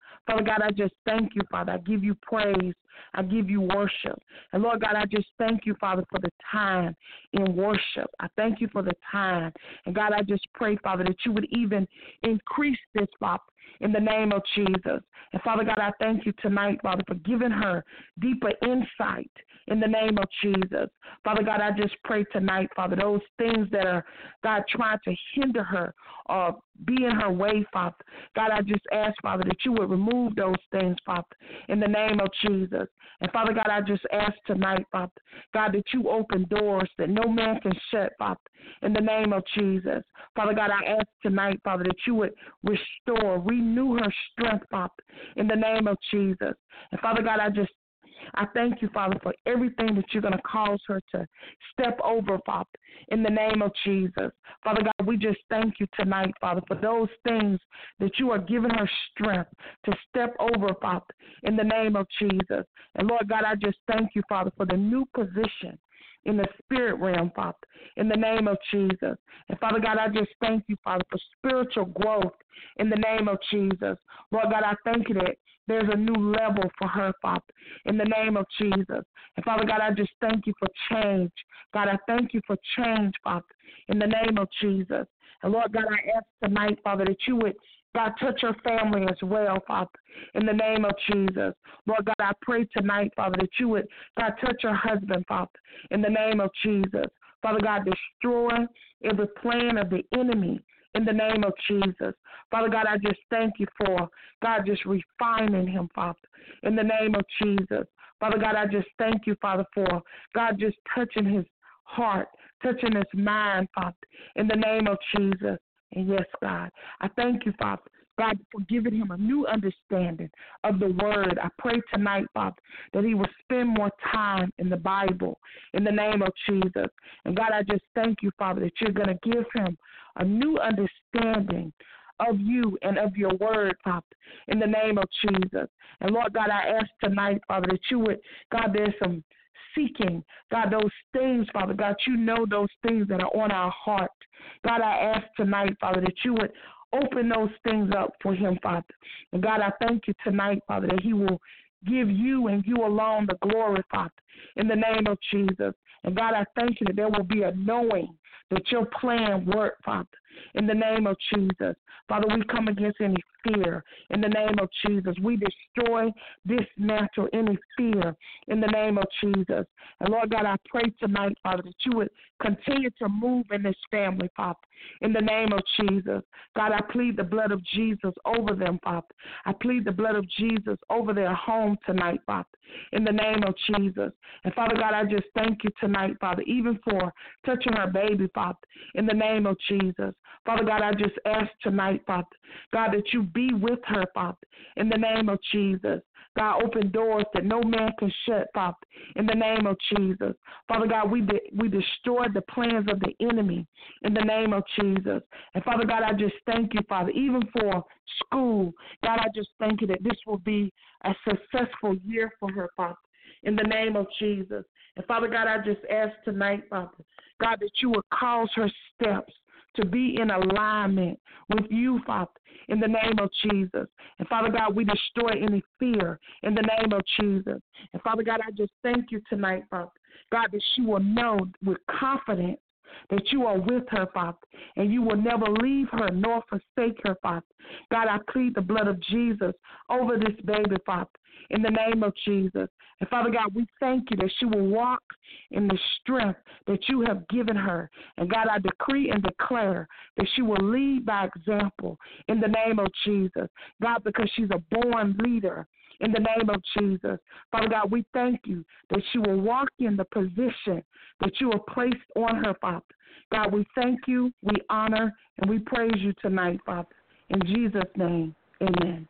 Father God, I just thank you, Father. I give you praise. I give you worship. And Lord God, I just thank you, Father, for the time in worship. I thank you for the time. And God, I just pray, Father, that you would even increase this, Father, in the name of Jesus. And Father God, I thank you tonight, Father, for giving her deeper insight in the name of Jesus. Father God, I just pray tonight, Father, those things that are, God, trying to hinder her or be in her way, Father. God, I just ask, Father, that you would remove those things, Father, in the name of Jesus. And Father God, I just ask tonight, Father, God, that you open doors that no man can shut, Father, in the name of Jesus. Father God, I ask tonight, Father, that you would restore, renew her strength, Father, in the name of Jesus. And Father God, I just I thank you, Father, for everything that you're going to cause her to step over, Father, in the name of Jesus. Father God, we just thank you tonight, Father, for those things that you are giving her strength to step over, Father, in the name of Jesus. And Lord God, I just thank you, Father, for the new position in the spirit realm, Father, in the name of Jesus. And Father God, I just thank you, Father, for spiritual growth in the name of Jesus. Lord God, I thank you that there's a new level for her, Father, in the name of Jesus. And Father God, I just thank you for change. God, I thank you for change, Father, in the name of Jesus. And Lord God, I ask tonight, Father, that you would, God, touch her family as well, Father, in the name of Jesus. Lord God, I pray tonight, Father, that you would, God, touch her husband, Father, in the name of Jesus. Father God, destroy every plan of the enemy in the name of Jesus. Father God, I just thank you for, God, just refining him, Father, in the name of Jesus. Father God, I just thank you, Father, for, God, just touching his heart, touching his mind, Father, in the name of Jesus. And yes, God, I thank you, Father, God, for giving him a new understanding of the word. I pray tonight, Father, that he will spend more time in the Bible in the name of Jesus. And God, I just thank you, Father, that you're going to give him a new understanding of you and of your word, Father, in the name of Jesus. And Lord God, I ask tonight, Father, that you would, God, there's some seeking, God, those things, Father, God, you know those things that are on our heart. God, I ask tonight, Father, that you would open those things up for him, Father. And God, I thank you tonight, Father, that he will give you and you alone the glory, Father, in the name of Jesus. And God, I thank you that there will be a knowing that your plan worked, Father, in the name of Jesus. Father, we come against any fear in the name of Jesus. We destroy, dismantle any fear in the name of Jesus. And Lord God, I pray tonight, Father, that you would continue to move in this family, Father, in the name of Jesus. God, I plead the blood of Jesus over them, Father. I plead the blood of Jesus over their home tonight, Father, in the name of Jesus. And Father God, I just thank you tonight, Father, even for touching her baby, Father, in the name of Jesus. Father God, I just ask tonight, Father, God, that you be with her, Father, in the name of Jesus. God, open doors that no man can shut, Father, in the name of Jesus. Father God, we de- we destroy the plans of the enemy in the name of Jesus. And Father God, I just thank you, Father, even for school. God, I just thank you that this will be a successful year for her, Father, in the name of Jesus. And Father God, I just ask tonight, Father, God, that you would cause her steps to be in alignment with you, Father, in the name of Jesus. And Father God, we destroy any fear in the name of Jesus. And Father God, I just thank you tonight, Father, God, that she will know with confidence that you are with her, Father, and you will never leave her nor forsake her, Father. God, I plead the blood of Jesus over this baby, Father, in the name of Jesus. And Father God, we thank you that she will walk in the strength that you have given her. And God, I decree and declare that she will lead by example in the name of Jesus. God, because she's a born leader in the name of Jesus. Father God, we thank you that she will walk in the position that you have placed on her, Father. God, we thank you, we honor, and we praise you tonight, Father. In Jesus' name, amen.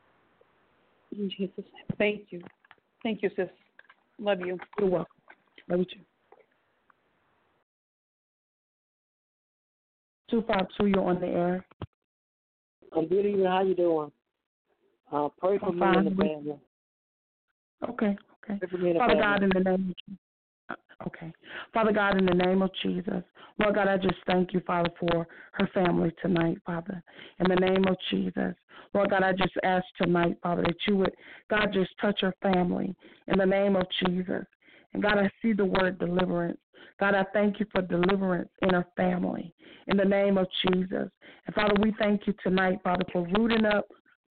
In Jesus' name. Thank you. Thank you, sis. Love you. You're welcome. Love you too. two five two, you're on the air. I'm good evening. How you doing? Uh, pray for I'm me fine. and the family. Okay, okay. Pray for me and the Father family. God, in the name of Jesus. Okay. Father God, in the name of Jesus, Lord God, I just thank you, Father, for her family tonight, Father. In the name of Jesus, Lord God, I just ask tonight, Father, that you would, God, just touch her family in the name of Jesus. And God, I see the word deliverance. God, I thank you for deliverance in her family in the name of Jesus. And Father, we thank you tonight, Father, for rooting up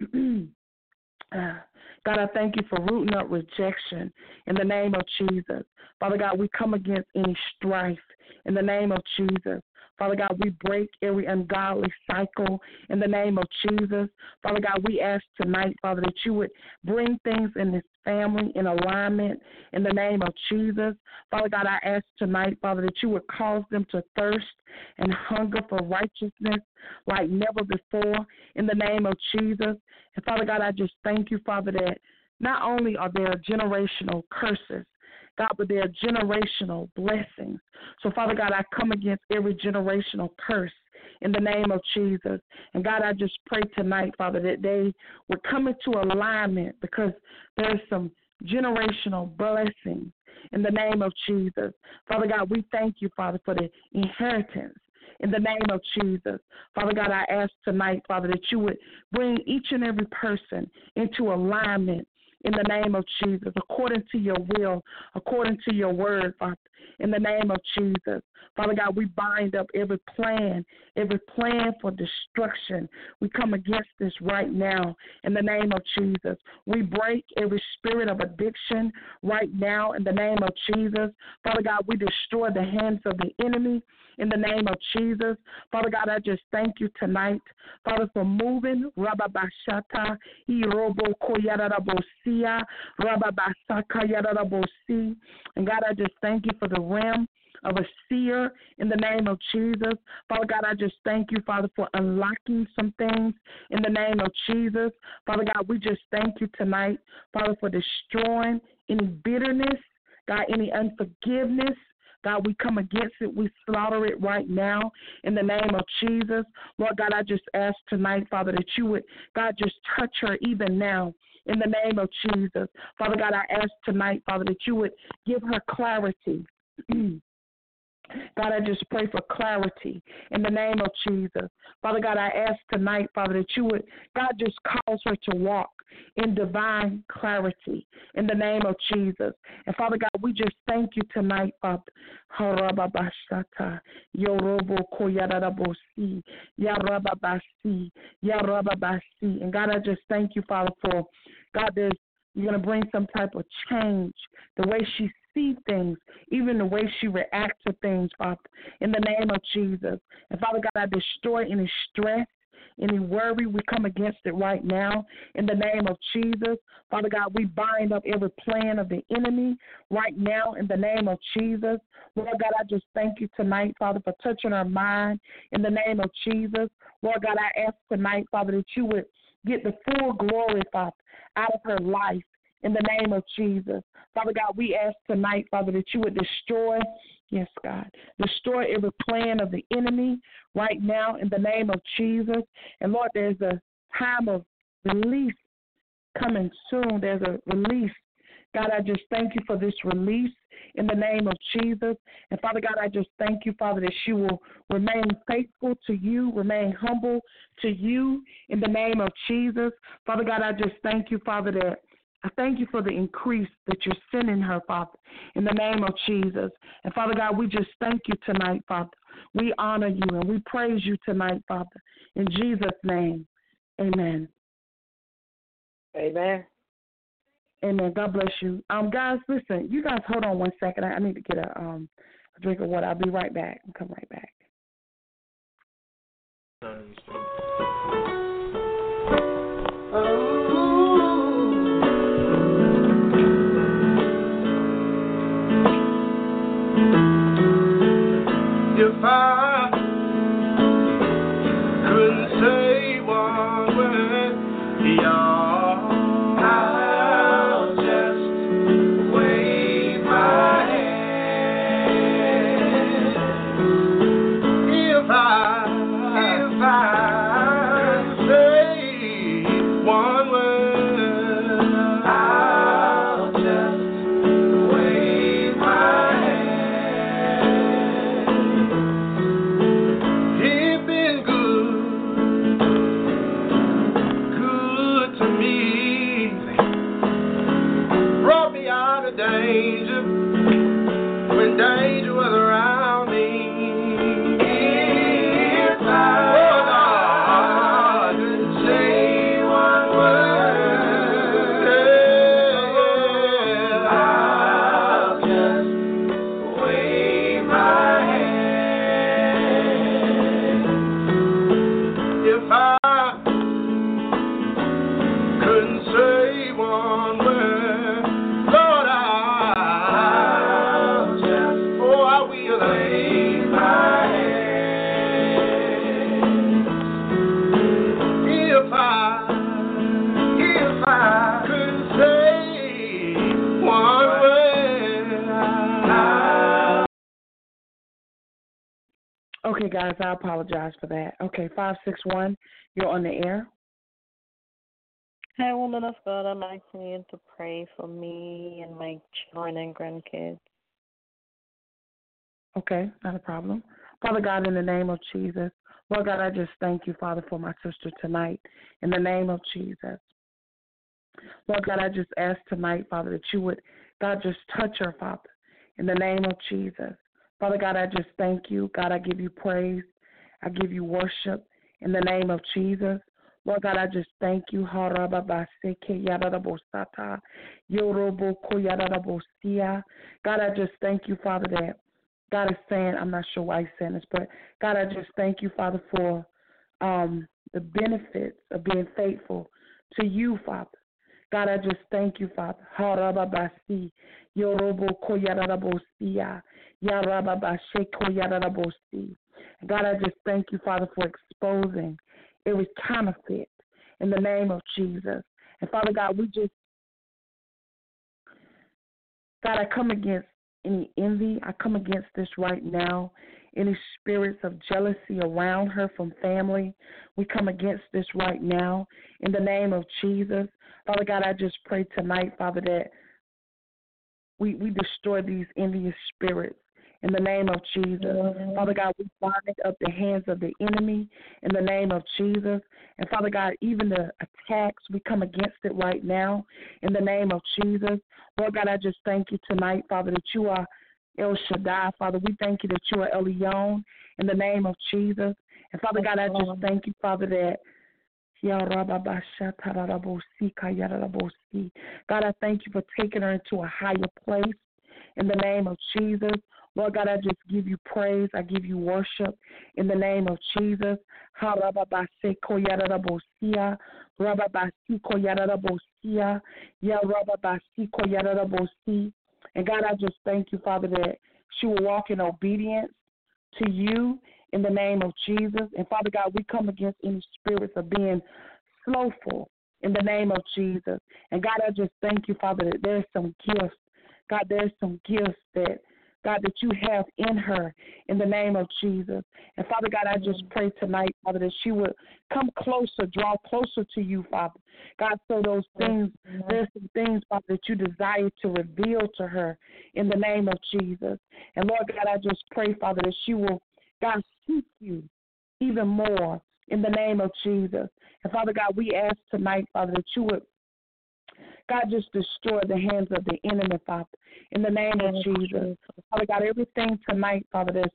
Uh, God, I thank you for rooting up rejection in the name of Jesus. Father God, we come against any strife in the name of Jesus. Father God, we break every ungodly cycle in the name of Jesus. Father God, we ask tonight, Father, that you would bring things in this family in alignment in the name of Jesus. Father God, I ask tonight, Father, that you would cause them to thirst and hunger for righteousness like never before in the name of Jesus. And Father God, I just thank you, Father, that not only are there generational curses, God, but there are generational blessings. So, Father God, I come against every generational curse in the name of Jesus. And, God, I just pray tonight, Father, that they would come into alignment because there's some generational blessings in the name of Jesus. Father God, we thank you, Father, for the inheritance in the name of Jesus. Father God, I ask tonight, Father, that you would bring each and every person into alignment in the name of Jesus, according to your will, according to your word, Father, in the name of Jesus. Father God, we bind up every plan, every plan for destruction. We come against this right now in the name of Jesus. We break every spirit of addiction right now in the name of Jesus. Father God, we destroy the hands of the enemy in the name of Jesus. Father God, I just thank you tonight, Father, for moving. Rababashata, Irobo Koyarabosia, Rababasaka Yarabosi. And God, I just thank you for the realm of a seer in the name of Jesus. Father God, I just thank you, Father, for unlocking some things in the name of Jesus. Father God, we just thank you tonight, Father, for destroying any bitterness, God, any unforgiveness. God, we come against it. We slaughter it right now in the name of Jesus. Lord God, I just ask tonight, Father, that you would, God, just touch her even now in the name of Jesus. Father God, I ask tonight, Father, that you would give her clarity. God, I just pray for clarity in the name of Jesus. Father God, I ask tonight, Father, that you would, God, just cause her to walk in divine clarity in the name of Jesus. And Father God, we just thank you tonight, Father. Harababashata, Yorobo Koyarabosi, Yarababasi, Yarababasi. And God, I just thank you, Father, for God, there's you're going to bring some type of change, the way she sees things, even the way she reacts to things, Father, in the name of Jesus. And Father God, I destroy any stress, any worry. We come against it right now in the name of Jesus. Father God, we bind up every plan of the enemy right now in the name of Jesus. Lord God, I just thank you tonight, Father, for touching our mind in the name of Jesus. Lord God, I ask tonight, Father, that you would get the full glory, Father, out of her life in the name of Jesus. Father God, we ask tonight, Father, that you would destroy, yes, God, destroy every plan of the enemy right now in the name of Jesus. And Lord, there's a time of release coming soon. There's a release. God, I just thank you for this release in the name of Jesus. And Father God, I just thank you, Father, that she will remain faithful to you, remain humble to you in the name of Jesus. Father God, I just thank you, Father, that I thank you for the increase that you're sending her, Father, in the name of Jesus. And Father God, we just thank you tonight, Father. We honor you and we praise you tonight, Father. In Jesus' name, amen. Amen. Amen. God bless you. Um, guys, listen, you guys hold on one second. I, I need to get a um a drink of water. I'll be right back. I'll come right back. If I couldn't say one word, y'all, I'll just wave my hand. If I, if I Okay, guys, I apologize for that. Okay, five six one, you're on the air. Hi, woman of God. I'm asking you to pray for me and my children and grandkids. Okay, not a problem. Father God, in the name of Jesus, Lord God, I just thank you, Father, for my sister tonight. In the name of Jesus. Lord God, I just ask tonight, Father, that you would, God, just touch her, Father, in the name of Jesus. Father God, I just thank you. God, I give you praise. I give you worship in the name of Jesus. Lord God, I just thank you. God, I just thank you, Father, that God is saying, I'm not sure why he's saying this, but God, I just thank you, Father, for um, the benefits of being faithful to you, Father. God, I just thank you, Father. Harababasi, Yorobo Koyarabosia, Yarababashe Koyarabosi. God, I just thank you, Father, for exposing every counterfeit in the name of Jesus. And Father God, we just, God, I come against any envy. I come against this right now. Any spirits of jealousy around her from family, we come against this right now in the name of Jesus. Father God, I just pray tonight, Father, that we, we destroy these envious spirits in the name of Jesus. Mm-hmm. Father God, we bind up the hands of the enemy in the name of Jesus. And Father God, even the attacks, we come against it right now in the name of Jesus. Lord God, I just thank you tonight, Father, that you are El Shaddai. Father, we thank you that you are Elyon in the name of Jesus. And Father God, I just thank you, Father, that God, I thank you for taking her into a higher place in the name of Jesus. Lord God, I just give you praise. I give you worship in the name of Jesus. And God, I just thank you, Father, that she will walk in obedience to you in the name of Jesus. And Father God, we come against any spirits of being slowful in the name of Jesus. And God, I just thank you, Father, that there's some gifts. God, there's some gifts that, God, that you have in her in the name of Jesus. And Father God, I just pray tonight, Father, that she would come closer, draw closer to you, Father. God, so those things, there's some things, Father, that you desire to reveal to her in the name of Jesus. And Lord God, I just pray, Father, that she will, God, seek you even more in the name of Jesus. And Father God, we ask tonight, Father, that you would, God, just destroy the hands of the enemy, Father, in the name of Jesus. Father God, everything tonight, Father, that's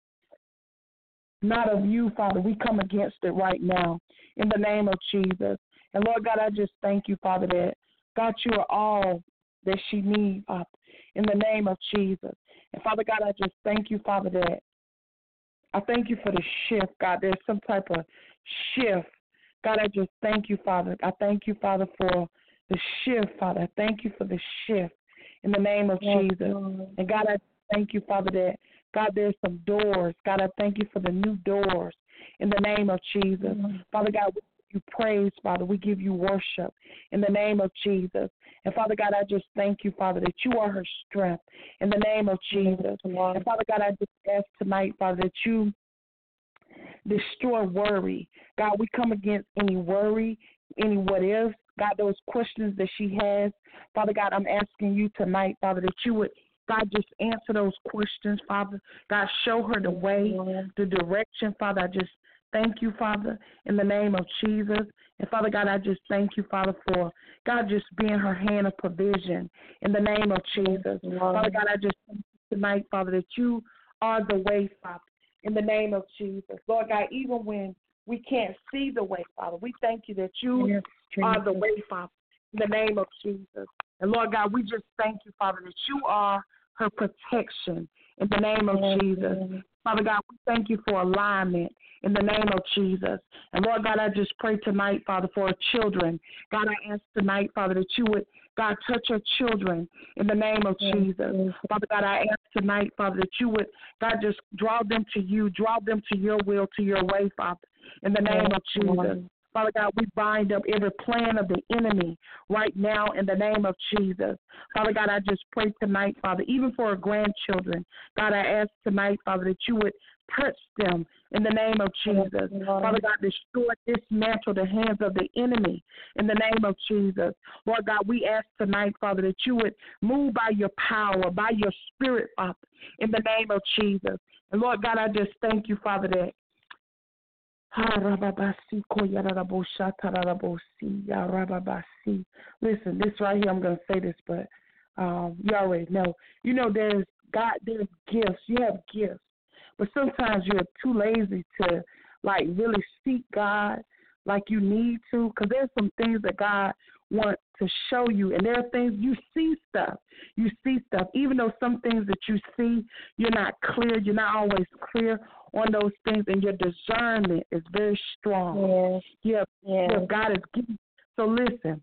not of you, Father, we come against it right now in the name of Jesus. And Lord God, I just thank you, Father, that, God, you are all that she needs, Father, in the name of Jesus. And Father God, I just thank you, Father, that I thank you for the shift, God. There's some type of shift. God, I just thank you, Father. I thank you, Father, for the shift, Father. I thank you for the shift in the name of yes, Jesus. Lord. And God, I thank you, Father, that, God, there's some doors. God, I thank you for the new doors in the name of Jesus. Mm-hmm. Father God, we give you praise, Father. We give you worship in the name of Jesus. And Father God, I just thank you, Father, that you are her strength in the name of Jesus. Mm-hmm. And Father God, I just ask tonight, Father, that you destroy worry. God, we come against any worry, any what ifs. God, those questions that she has, Father God, I'm asking you tonight, Father, that you would, God, just answer those questions, Father. God, show her the way, the direction, Father. I just thank you, Father, in the name of Jesus. And, Father God, I just thank you, Father, for, God, just being her hand of provision in the name of Jesus. Father God, I just thank you tonight, Father, that you are the way, Father, in the name of Jesus. Lord God, even when we can't see the way, Father, we thank you that you yes, are the way, Father, in the name of Jesus. And Lord God, we just thank you, Father, that you are her protection in the name of yes, Jesus. Yes. Father God, we thank you for alignment in the name of Jesus. And Lord God, I just pray tonight, Father, for our children. God, I ask tonight, Father, that you would, God, touch our children in the name of yes, Jesus. Yes. Father God, I ask tonight, Father, that you would, God, just draw them to you, draw them to your will, to your way, Father, in the name yes, of Jesus. Lord. Father God, we bind up every plan of the enemy right now in the name of Jesus. Father God, I just pray tonight, Father, even for our grandchildren. God, I ask tonight, Father, that you would touch them in the name of Jesus. Father God, destroy, dismantle the hands of the enemy in the name of Jesus. Lord God, we ask tonight, Father, that you would move by your power, by your spirit, Father, in the name of Jesus. And Lord God, I just thank you, Father, that listen, this right here, I'm going to say this, but um, you already know. You know, there's God, there's gifts. You have gifts. But sometimes you're too lazy to, like, really seek God like you need to, because there's some things that God wants to show you, and there are things you see stuff. You see stuff. Even though some things that you see, you're not clear. You're not always clear on those things, and your discernment is very strong. Yes. You have, Yes. you have God is giving. So listen,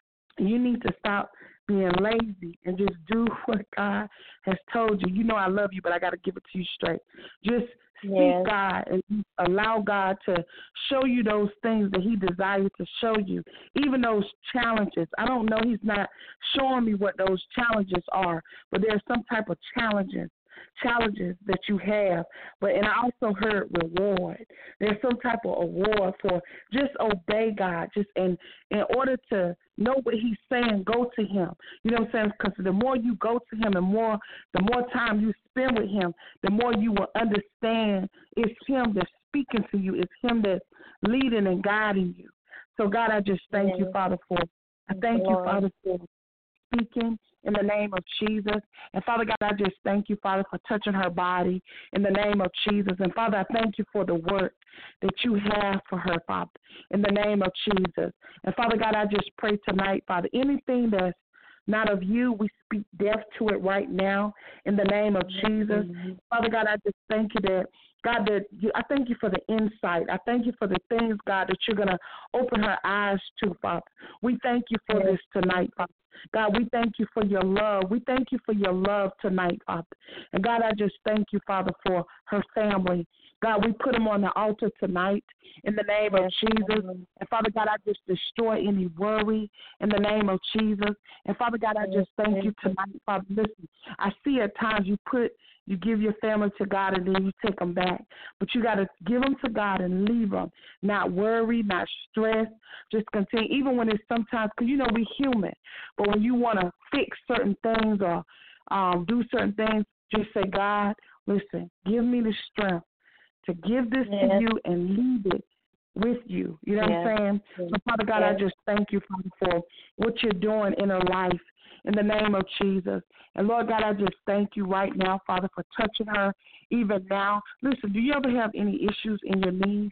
you need to stop being lazy and just do what God has told you. You know I love you, but I got to give it to you straight. Just seek Yes. God and allow God to show you those things that he desires to show you, even those challenges. I don't know, he's not showing me what those challenges are, but there's some type of challenges. challenges that you have, but and I also heard reward. There's some type of award for just obey God, just in in order to know what he's saying, go to him. You know what I'm saying? Because the more you go to him, and more the more time you spend with him, the more you will understand it's him that's speaking to you, it's him that's leading and guiding you. So God, I just thank Yes. you, Father, for I thank you, Father, for speaking in the name of Jesus. And Father God, I just thank you, Father, for touching her body in the name of Jesus. And Father, I thank you for the work that you have for her, Father, in the name of Jesus. And Father God, I just pray tonight, Father, anything that's not of you, we speak death to it right now in the name of Jesus. Mm-hmm. Father God, I just thank you that, God, that you, I thank you for the insight. I thank you for the things, God, that you're going to open her eyes to, Father. We thank you for Yes. this tonight, Father. God, we thank you for your love. We thank you for your love tonight, Father. And God, I just thank you, Father, for her family. God, we put them on the altar tonight in the name of Jesus. And Father God, I just destroy any worry in the name of Jesus. And Father God, I just thank you tonight, Father. Listen, I see at times you put, you give your family to God and then you take them back. But you got to give them to God and leave them. Not worry, not stress. Just continue, even when it's sometimes, because you know we're human. But when you want to fix certain things or um, do certain things, just say, God, listen, give me the strength to give this Yes. to you and leave it with you. You know Yes. what I'm saying? Yes. So, Father God, Yes. I just thank you, Father, for what you're doing in her life in the name of Jesus. And, Lord God, I just thank you right now, Father, for touching her even now. Listen, do you ever have any issues in your knees?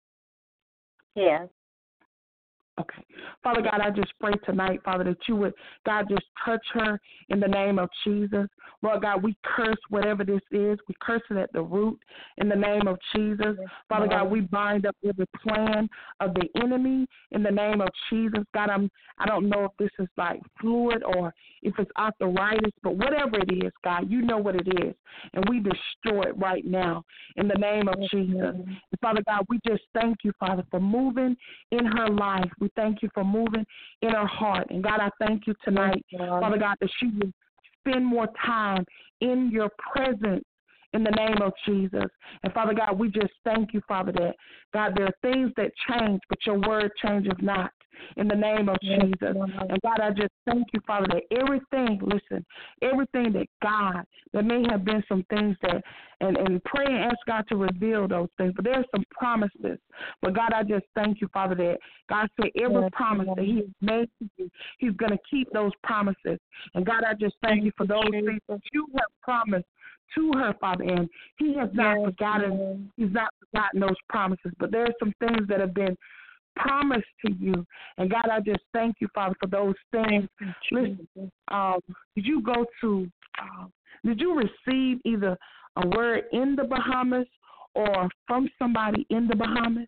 Yes. Okay. Father God, I just pray tonight, Father, that you would, God, just touch her in the name of Jesus. Lord God, we curse whatever this is. We curse it at the root in the name of Jesus. Father God, we bind up every plan of the enemy in the name of Jesus. God, I'm, I don't know if this is like fluid or if it's arthritis, but whatever it is, God, you know what it is. And we destroy it right now in the name of Jesus. And Father God, we just thank you, Father, for moving in her life. We thank you for moving in her heart. And God, I thank you tonight, Father God, that she will spend more time in your presence in the name of Jesus. And Father God, we just thank you, Father, that, God, there are things that change, but your word changes not. In the name of Yes, Jesus. Lord. And God, I just thank you, Father, that everything, listen, everything that God, there may have been some things that, and, and pray and ask God to reveal those things, but there are some promises. But God, I just thank you, Father, that God said every Yes, promise Lord. that he has made to you, he's going to keep those promises. And God, I just thank you for those things that you have promised to her, Father, and he has not Yes, forgotten, Lord. he's not forgotten those promises, but there are some things that have been promised to you. And God, I just thank you, Father, for those things. Listen, um, did you go to, um, did you receive either a word in the Bahamas or from somebody in the Bahamas?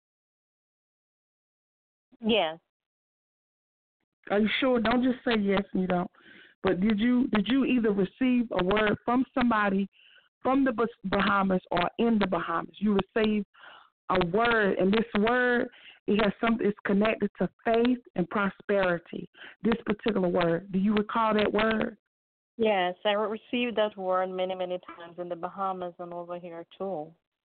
Yes. Are you sure? Don't just say yes and you don't. But did you did you either receive a word from somebody from the Bahamas or in the Bahamas? You received a word, and this word, it has something, it's connected to faith and prosperity. This particular word. Do you recall that word? Yes, I received that word many, many times in the Bahamas and over here too.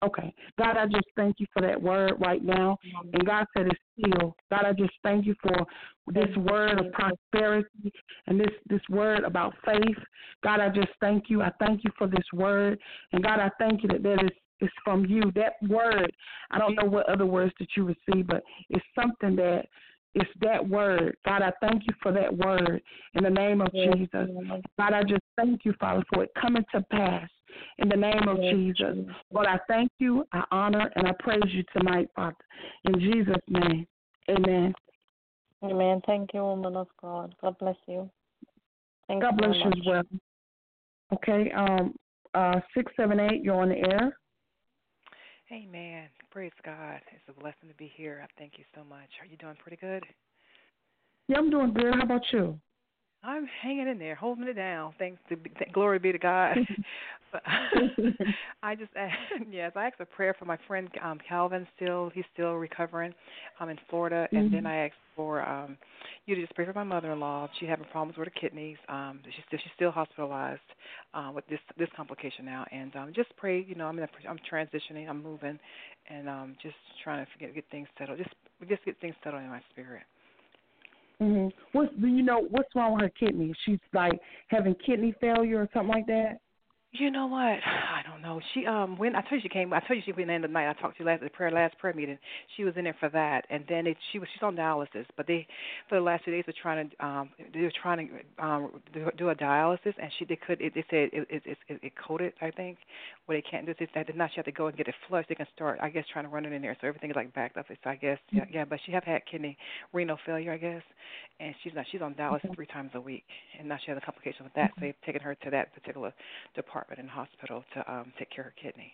Okay. God, I just thank you for that word right now. And God said it's still. God, I just thank you for this word of prosperity and this, this word about faith. God, I just thank you. I thank you for this word. And God, I thank you that that is it's from you. That word, I don't know what other words that you receive, but it's something that it's that word. God, I thank you for that word in the name of yes, Jesus. Lord. God, I just thank you, Father, for it coming to pass in the name of yes, Jesus. Jesus. Lord, I thank you, I honor, and I praise you tonight, Father. In Jesus' name, amen. Amen. Thank you, woman of God. God bless you. Thank God you bless you as well. Okay, um, uh, six seven eight, you're on the air. Amen. Praise God. It's a blessing to be here. I thank you so much. Are you doing pretty good? Yeah, I'm doing good. How about you? I'm hanging in there, holding it down. Thanks to th- glory be to God. But I just asked, yes, I asked a prayer for my friend um, Calvin. Still, he's still recovering. I'm in Florida, and mm-hmm. then I asked for um, you to just pray for my mother-in-law. She's having problems with her kidneys. Um, she's still, she's still hospitalized uh, with this this complication now, and um, just pray. You know, I'm in a, I'm transitioning, I'm moving, and um, just trying to get, get things settled. Just just get things settled in my spirit. Mhm. What's do you know what's wrong with her kidney? She's like having kidney failure or something like that. You know what? I don't know. She um when I told you she came, I told you she went in the night. I talked to you last at the prayer last prayer meeting. She was in there for that, and then it, she was she's on dialysis. But they for the last two days they're trying to um they were trying to um do, do a dialysis, and she they could it, they said it it it, it, it coded I think where they can't do this that now she have to go and get it flushed. They can start I guess trying to run it in there, so everything is like backed up. So I guess yeah yeah. But she have had kidney renal failure I guess, and she's not she's on dialysis three times a week, and now she has a complication with that. So they've taken her to that particular department in hospital to um, take care of her kidney.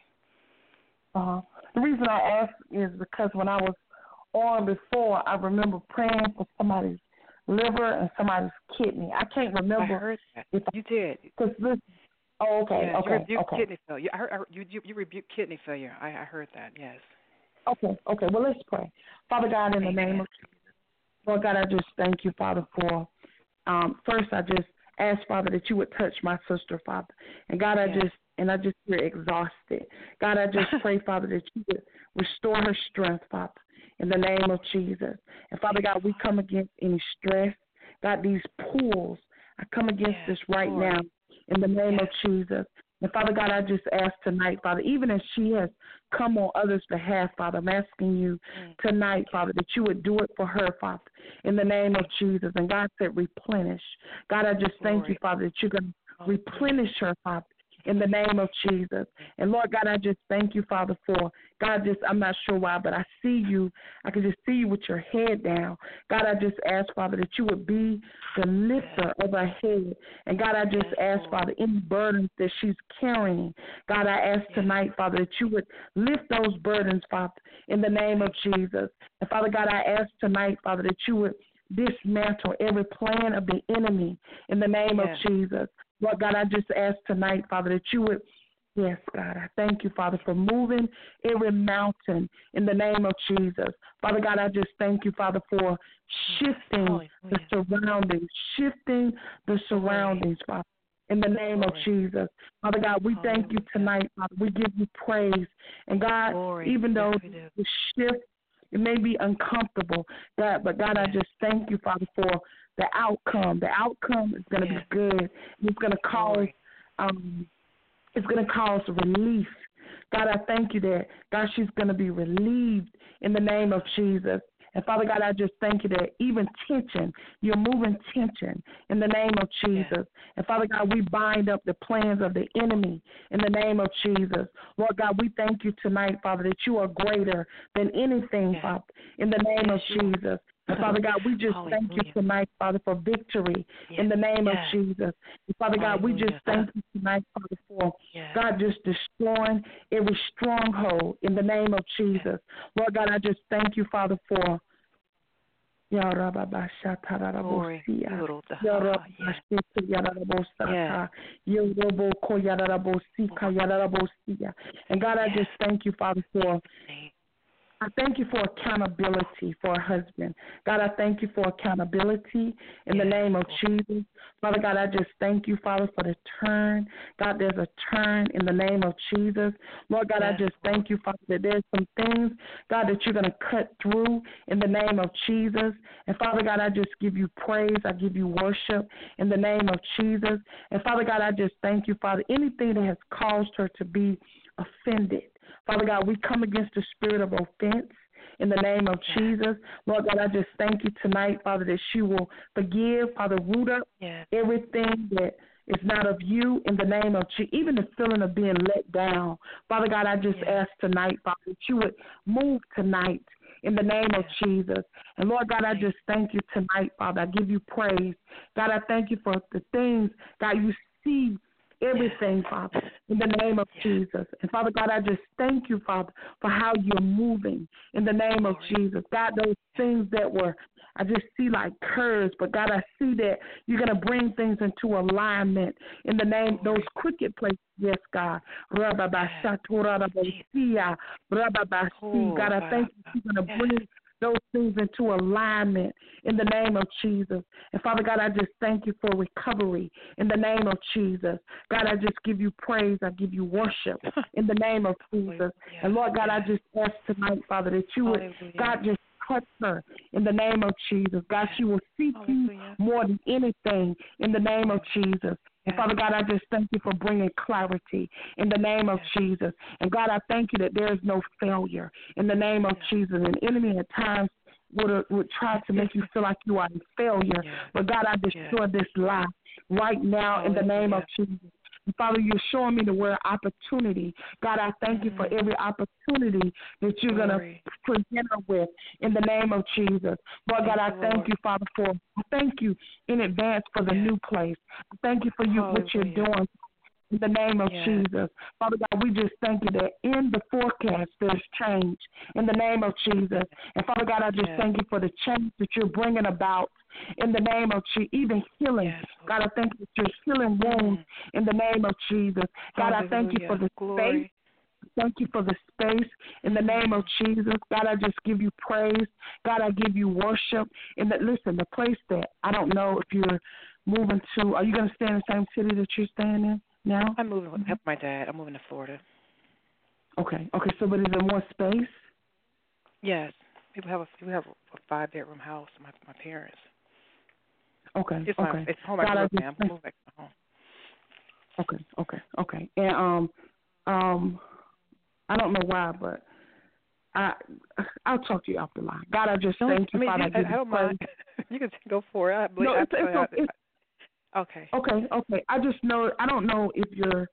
Uh-huh. The reason I ask is because when I was on before, I remember praying for somebody's liver and somebody's kidney. I can't remember. I heard that. If you did. Cause this, oh, okay, yeah, okay, you rebuked okay. kidney failure. I heard, I heard, you, you, you rebuked kidney failure. I, I heard that, yes. Okay, okay. Well, let's pray. Father God, in Amen. the name of Jesus, Lord God, I just thank you, Father, for, um, first I just ask, Father, that you would touch my sister, Father. And God, I yes. just, and I just feel exhausted. God, I just pray, Father, that you would restore her strength, Father, in the name of Jesus. And Father God, we come against any stress. God, these pulls, I come against yes, this right Lord. now in the name yes. of Jesus. And Father God, I just ask tonight, Father, even as she has come on others' behalf, Father, I'm asking you tonight, Father, that you would do it for her, Father, in the name of Jesus. And God said replenish. God, I just thank you, Father, that you're going to replenish her, Father, in the name of Jesus. And Lord God, I just thank you, Father, for, God, just, I'm not sure why, but I see you. I can just see you with your head down. God, I just ask, Father, that you would be the lifter of her head. And God, I just ask, Father, any burdens that she's carrying, God, I ask tonight, Father, that you would lift those burdens, Father, in the name of Jesus. And Father God, I ask tonight, Father, that you would dismantle every plan of the enemy in the name yes. of Jesus. Lord God, I just ask tonight, Father, that you would, yes, God, I thank you, Father, for moving every mountain in the name of Jesus. Father God, I just thank you, Father, for shifting oh, the surroundings, shifting the surroundings, Father, in the name Glory. of Jesus. Father God, we Hallelujah. thank you tonight, Father. We give you praise. And God, Glory. even though yes, the shift, it may be uncomfortable, God, but God, yes. I just thank you, Father, for the outcome. The outcome is going to yes. be good. It's going to cause, um, it's going to cause relief. God, I thank you that, God, she's going to be relieved in the name of Jesus. And Father God, I just thank you that even tension, you're moving tension in the name of Jesus. Yes. And Father God, we bind up the plans of the enemy in the name of Jesus. Lord God, we thank you tonight, Father, that you are greater than anything, yes. Father, in the name yes, of Jesus. And Father God, we just Hallelujah. thank you tonight, Father, for victory yes. in the name yes. of Jesus. And Father God, Hallelujah. we just thank you tonight, Father, for yes. God just destroying every stronghold in the name of Jesus. Yes. Lord God, I just thank you, Father, for Ya Rabba Shatarabosia. Ya Rabba Yarabosa. Yobo Koyarabosika Yarabosia. And God, I just thank you, Father, for I thank you for accountability for a husband. God, I thank you for accountability in the name of Jesus. Father God, I just thank you, Father, for the turn. God, there's a turn in the name of Jesus. Lord God, I just thank you, Father, that there's some things, God, that you're going to cut through in the name of Jesus. And Father God, I just give you praise. I give you worship in the name of Jesus. And Father God, I just thank you, Father, anything that has caused her to be offended. Father God, we come against the spirit of offense in the name of Jesus. Lord God, I just thank you tonight, Father, that she will forgive, Father, root up yes. everything that is not of you in the name of Jesus, even the feeling of being let down. Father God, I just yes. ask tonight, Father, that you would move tonight in the name yes. of Jesus. And Lord God, I just thank you tonight, Father. I give you praise. God, I thank you for the things, God, you see everything, Father, in the name of Jesus. And, Father God, I just thank you, Father, for how you're moving in the name of Jesus. God, those things that were, I just see like curves, but, God, I see that you're going to bring things into alignment in the name, those crooked places, yes, God. God, I thank you, you're going to bring those things into alignment in the name of Jesus. And Father God, I just thank you for recovery in the name of Jesus. God, I just give you praise. I give you worship in the name of Jesus. And Lord God, I just ask tonight, Father, that you would, God, just touch her in the name of Jesus. God, she will seek you more than anything in the name of Jesus. And Father God, I just thank you for bringing clarity in the name of Jesus. And God, I thank you that there is no failure in the name of Jesus. And the enemy at times would, uh, would try to make you feel like you are a failure. But God, I destroy this lie right now in the name of Jesus. And Father, you're showing me the word opportunity. God, I thank you for every opportunity that you're going to present her with in the name of Jesus. Lord God, I thank you, Father, for, I thank you in advance for the new place. I thank you for you, what you're doing in the name of yes. Jesus. Father God, we just thank you that in the forecast there's change in the name of Jesus. And Father God, I just yes. thank you for the change that you're bringing about in the name of Jesus, even healing. Yes. God, I thank you that you're healing wounds mm. in the name of Jesus. God, Hallelujah. I thank you for the Glory. space. Thank you for the space in the name of Jesus. God, I just give you praise. God, I give you worship. And that, listen, the place that I don't know if you're moving to, are you going to stay in the same city that you're staying in now? I'm moving with my dad. I'm moving to Florida. Okay. Okay. So, but is there more space? Yes. We have a we have a five bedroom house. My my parents. Okay. It's okay. my it's home I grew up in. I'm moving back to home. Okay. Okay. Okay. And um um I don't know why, but I I'll talk to you off the line. God, I just no, thank you, I mean, Father. You, I, I don't mind. You can go for it. I believe, no, it's, I, it's, I, it's, I, okay. Okay. Okay. I just know. I don't know if you're.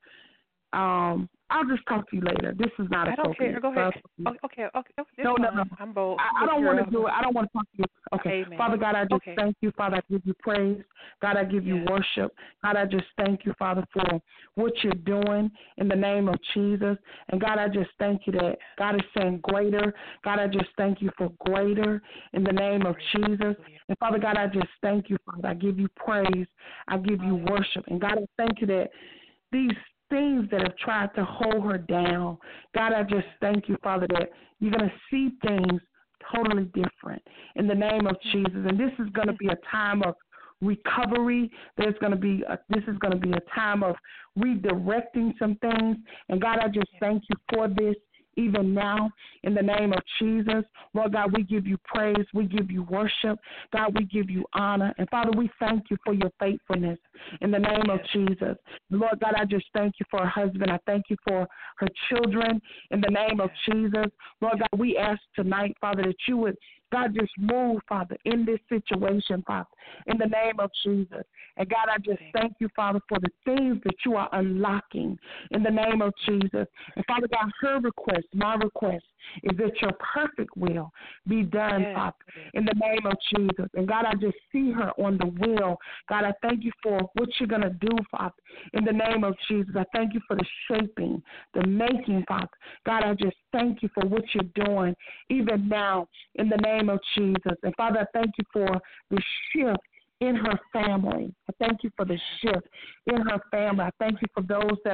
Um. I'll just talk to you later. This is not I don't appropriate. care. Go ahead. Okay. Okay. okay. No, no, no. I'm bold. I, I don't want to do it. I don't want to talk to you. Okay. Amen. Father God, I just okay. thank you. Father, I give you praise. God, I give you yes. worship. God, I just thank you, Father, for what you're doing in the name of Jesus. And God, I just thank you that God is saying greater. God, I just thank you for greater in the name of Jesus. And Father God, I just thank you, Father. I give you praise. I give you worship. And God, I thank you that these things that have tried to hold her down, God, I just thank you, Father, that you're going to see things totally different in the name of Jesus. And this is going to be a time of recovery. There's going to be a, this is going to be a time of redirecting some things. And God, I just thank you for this. Even now, in the name of Jesus, Lord God, we give you praise. We give you worship. God, we give you honor. And Father, we thank you for your faithfulness in the name of Jesus. Lord God, I just thank you for her husband. I thank you for her children in the name of Jesus. Lord God, we ask tonight, Father, that you would, God, just move, Father, in this situation, Father, in the name of Jesus. And God, I just thank you, Father, for the things that you are unlocking in the name of Jesus. And Father God, her request, my request, is that your perfect will be done, yes. Father, in the name of Jesus. And God, I just see her on the wheel. God, I thank you for what you're going to do, Father, in the name of Jesus. I thank you for the shaping, the making, Father. God, I just thank you for what you're doing, even now, in the name of Jesus. And Father, I thank you for the shift in her family. I thank you for the shift in her family. I thank you for those that are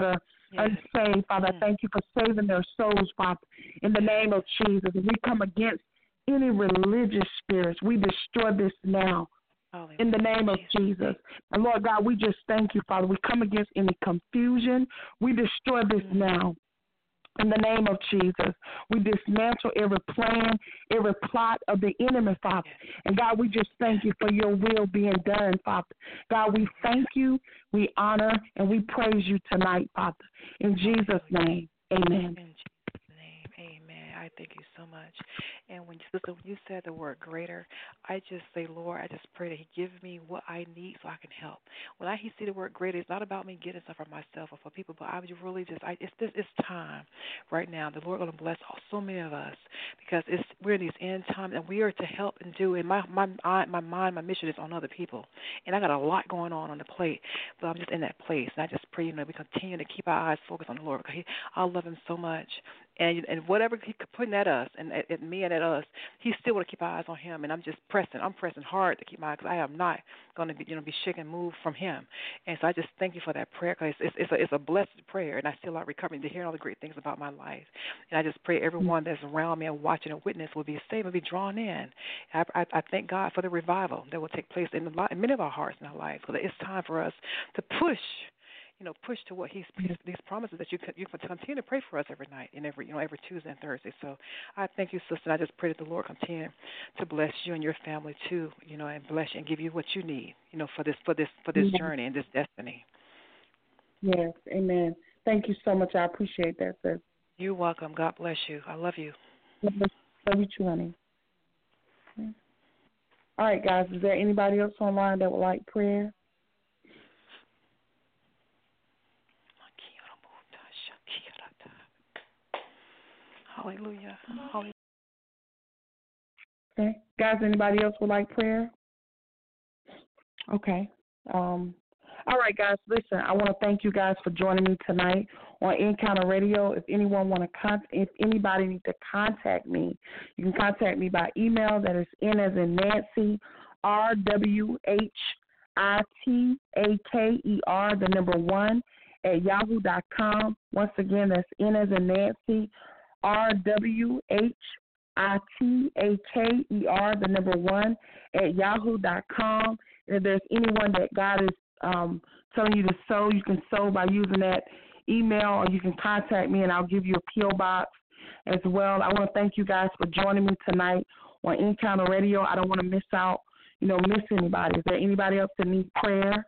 Yes. unsaved, Father. I thank you for saving their souls, Father, in the name of Jesus. And we come against any religious spirits. We destroy this now in the name of Jesus. And, Lord God, we just thank you, Father. We come against any confusion. We destroy this now. In the name of Jesus, we dismantle every plan, every plot of the enemy, Father. And, God, we just thank you for your will being done, Father. God, we thank you, we honor, and we praise you tonight, Father. In Jesus' name, amen. In Jesus' name, amen. I thank you so much. And when, sister, when you said the word greater, I just say, Lord, I just pray that he gives me what I need so I can help. When I see the word greater, it's not about me getting stuff for myself or for people, but I was really just, I, it's this, it's time right now. The Lord going to bless so many of us because it's we're in these end times and we are to help and do. And my my my mind, my mission is on other people, and I got a lot going on on the plate, but I'm just in that place. And I just pray, you know, we continue to keep our eyes focused on the Lord because he, I love him so much. And and whatever he could put at us and at, at me and at us, he still want to keep our eyes on him. And I'm just pressing. I'm pressing hard to keep my eyes because I am not going to be you know be shaken, moved from him. And so I just thank you for that prayer because it's it's a, it's a blessed prayer, and I feel like recovering to hear all the great things about my life. And I just pray everyone that's around me and watching and witness will be saved and be drawn in. I, I, I thank God for the revival that will take place in, the, in many of our hearts and our lives. Because it's time for us to push. You know, push to what he's, he's these promises that you can, you can continue to pray for us every night and every you know every Tuesday and Thursday. So I thank you, sister. And I just pray that the Lord continue to bless you and your family too. You know, and bless you and give you what you need. You know, for this for this for this Amen. journey and this destiny. Yes, amen. Thank you so much. I appreciate that, sis. You're welcome. God bless you. I love you. Love you too, honey. All right, guys. Is there anybody else online that would like prayer? Hallelujah. Hallelujah. Okay. Guys, anybody else would like prayer? Okay. Um, all right, guys, listen, I want to thank you guys for joining me tonight on Encounter Radio. If anyone want to con- if anybody needs to contact me, you can contact me by email. That is N as in Nancy, R W H I T A K E R, the number one, at yahoo dot com. Once again, that's N as in Nancy, R W H I T A K E R, the number one, at yahoo dot com. And if there's anyone that God is um, telling you to sow, you can sow by using that email, or you can contact me and I'll give you a P O box as well. I want to thank you guys for joining me tonight on Encounter Radio. I don't want to miss out, you know, miss anybody. Is there anybody else that needs prayer?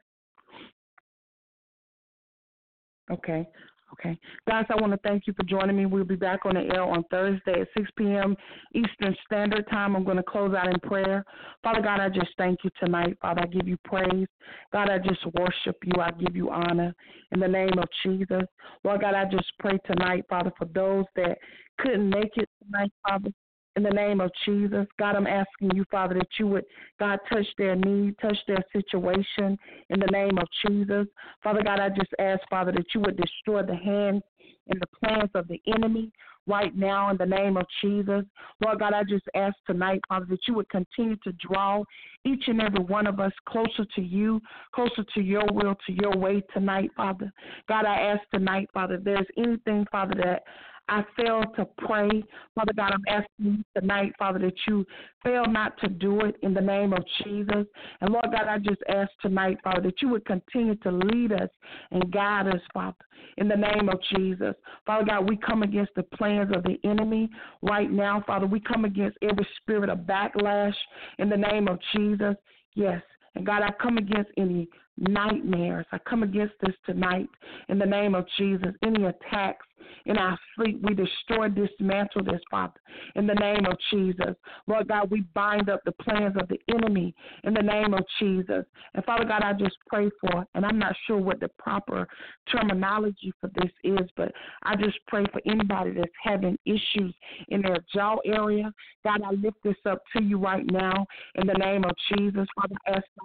Okay. Okay. Guys, I want to thank you for joining me. We'll be back on the air on Thursday at six p.m. Eastern Standard Time. I'm going to close out in prayer. Father God, I just thank you tonight. Father, I give you praise. God, I just worship you. I give you honor in the name of Jesus. Lord God, I just pray tonight, Father, for those that couldn't make it tonight, Father. In the name of Jesus, God, I'm asking you, Father, that you would, God, touch their need, touch their situation in the name of Jesus. Father God, I just ask, Father, that you would destroy the hands and the plans of the enemy right now in the name of Jesus. Lord God, I just ask tonight, Father, that you would continue to draw each and every one of us closer to you, closer to your will, to your way tonight, Father. God, I ask tonight, Father, if there's anything, Father, that I fail to pray. Father God, I'm asking you tonight, Father, that you fail not to do it in the name of Jesus. And Lord God, I just ask tonight, Father, that you would continue to lead us and guide us, Father, in the name of Jesus. Father God, we come against the plans of the enemy right now, Father. We come against every spirit of backlash in the name of Jesus. Yes. And God, I come against any nightmares. I come against this tonight in the name of Jesus. Any attacks in our sleep, we destroy, dismantle this, Father, in the name of Jesus. Lord God, we bind up the plans of the enemy in the name of Jesus. And Father God, I just pray for, and I'm not sure what the proper terminology for this is, but I just pray for anybody that's having issues in their jaw area. God, I lift this up to you right now in the name of Jesus. Father, I ask God that you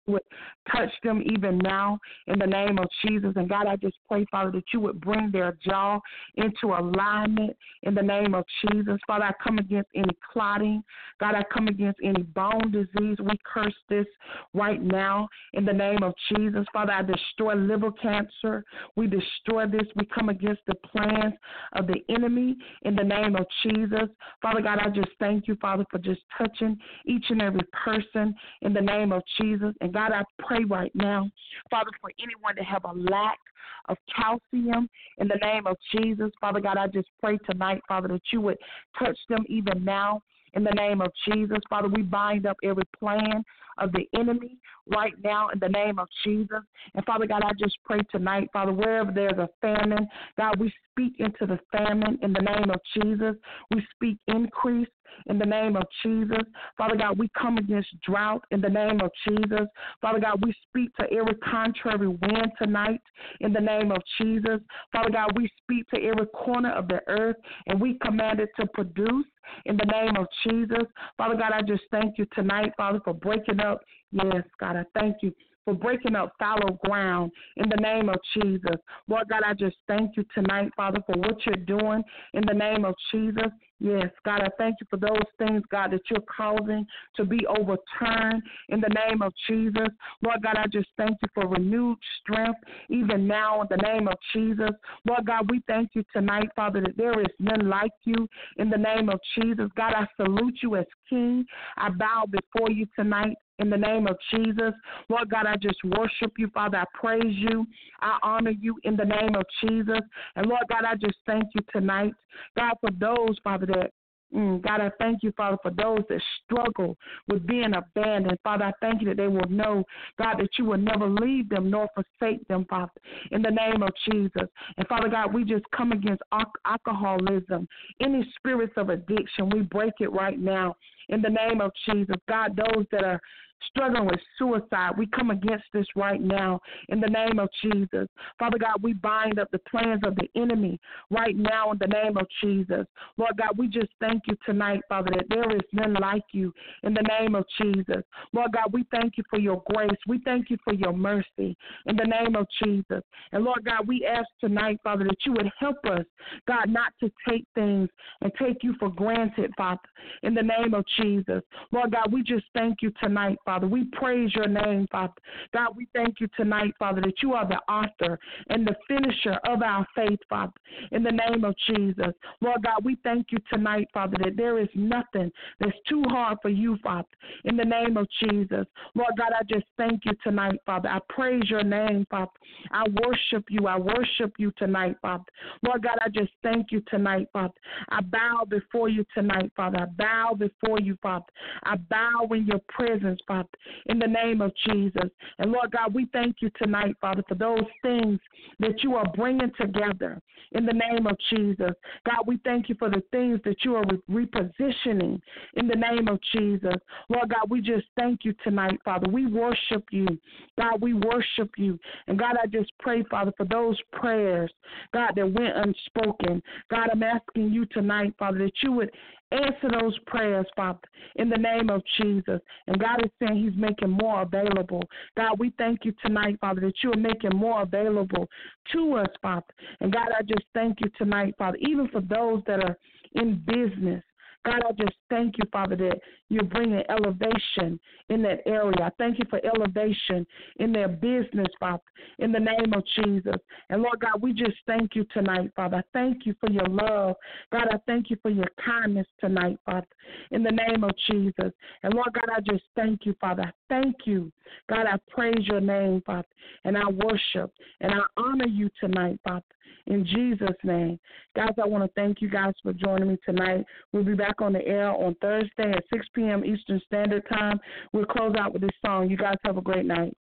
would touch them even now in the name of Jesus. And God, I just pray, Father, that you would bring their jaw into alignment in the name of Jesus. Father, I come against any clotting. God, I come against any bone disease. We curse this right now in the name of Jesus. Father, I destroy liver cancer. We destroy this. We come against the plans of the enemy in the name of Jesus. Father God, I just thank you, Father, for just touching each and every person in the name of Jesus. And God, I pray right now, Father, for anyone that have a lack of calcium in the name of Jesus. Father God, I just pray tonight, Father, that you would touch them even now in the name of Jesus. Father, we bind up every plan of the enemy right now in the name of Jesus. And Father God, I just pray tonight, Father, wherever there's a famine, God, we speak into the famine in the name of Jesus. We speak increase in the name of Jesus. Father God, we come against drought in the name of Jesus. Father God, we speak to every contrary wind tonight in the name of Jesus. Father God, we speak to every corner of the earth and we command it to produce in the name of Jesus. Father God, I just thank you tonight, Father, for breaking up. Yes, God, I thank you for breaking up fallow ground in the name of Jesus. Lord God, I just thank you tonight, Father, for what you're doing in the name of Jesus. Yes, God, I thank you for those things, God, that you're causing to be overturned in the name of Jesus. Lord God, I just thank you for renewed strength even now in the name of Jesus. Lord God, we thank you tonight, Father, that there is none like you in the name of Jesus. God, I salute you as King. I bow before you tonight in the name of Jesus. Lord God, I just worship you, Father. I praise you. I honor you in the name of Jesus. And Lord God, I just thank you tonight, God, for those, Father, that Mm, God, I thank you, Father, for those that struggle with being abandoned. Father, I thank you that they will know, God, that you will never leave them nor forsake them, Father, in the name of Jesus. And Father God, we just come against alcoholism, any spirits of addiction. We break it right now in the name of Jesus. God, those that are struggling with suicide, we come against this right now in the name of Jesus. Father God, we bind up the plans of the enemy right now in the name of Jesus. Lord God, we just thank you tonight, Father, that there is none like you in the name of Jesus. Lord God, we thank you for your grace. We thank you for your mercy in the name of Jesus. And Lord God, we ask tonight, Father, that you would help us, God, not to take things and take you for granted, Father, in the name of Jesus. Lord God, we just thank you tonight, Father. We praise your name, Father. God, we thank you tonight, Father, that you are the author and the finisher of our faith, Father, in the name of Jesus. Lord God, we thank you tonight, Father, that there is nothing that's too hard for you, Father, in the name of Jesus. Lord God, I just thank you tonight, Father. I praise your name, Father. I worship you. I worship you tonight, Father. Lord God, I just thank you tonight, Father. I bow before you tonight, Father. I bow before you, Father. I bow in your presence, Father, in the name of Jesus. And Lord God, we thank you tonight, Father, for those things that you are bringing together in the name of Jesus. God, we thank you for the things that you are re- repositioning in the name of Jesus. Lord God, we just thank you tonight, Father. We worship you. God, we worship you. And God, I just pray, Father, for those prayers, God, that went unspoken. God, I'm asking you tonight, Father, that you would answer those prayers, Father, in the name of Jesus. And God is saying he's making more available. God, we thank you tonight, Father, that you are making more available to us, Father. And God, I just thank you tonight, Father, even for those that are in business. God, I just thank you, Father, that you're bringing elevation in that area. I thank you for elevation in their business, Father, in the name of Jesus. And, Lord God, we just thank you tonight, Father. I thank you for your love. God, I thank you for your kindness tonight, Father, in the name of Jesus. And, Lord God, I just thank you, Father. I thank you. God, I praise your name, Father, and I worship and I honor you tonight, Father, in Jesus' name. Guys, I want to thank you guys for joining me tonight. We'll be back on the air on Thursday at six p.m. Eastern Standard Time. We'll close out with this song. You guys have a great night.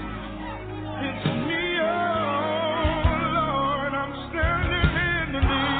It's me, oh Lord, I'm standing in the need.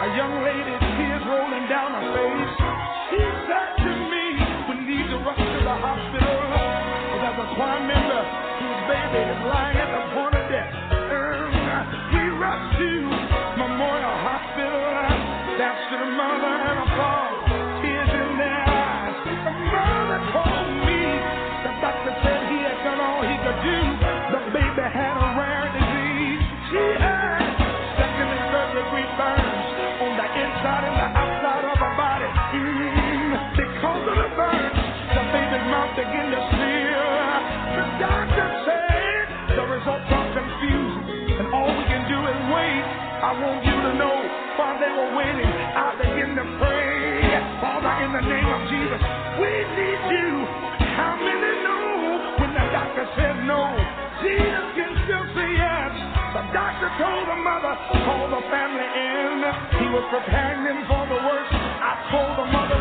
a young lady, tears rolling down her face. She said to me, we need to rush to the hospital. But as a choir member, whose baby is lying at the point of death. Um, we rushed to Memorial Hospital. That's to the mother and the father, tears in their eyes. The mother told me, the doctor said he had done all he could do. The baby had a rare disease. She had second and third degree burns on the inside and the outside of her body. Mm, because of the burns, the baby's mouth began to seal. The doctor said the results are confusing, and all we can do is wait. I want you to know, while they were waiting, I began to pray. Father, in the name of Jesus, we need you. How many know when the doctor said no, Jesus can still say yes? The doctor told the mother, call the family in. He was preparing them for the worst. I told the mother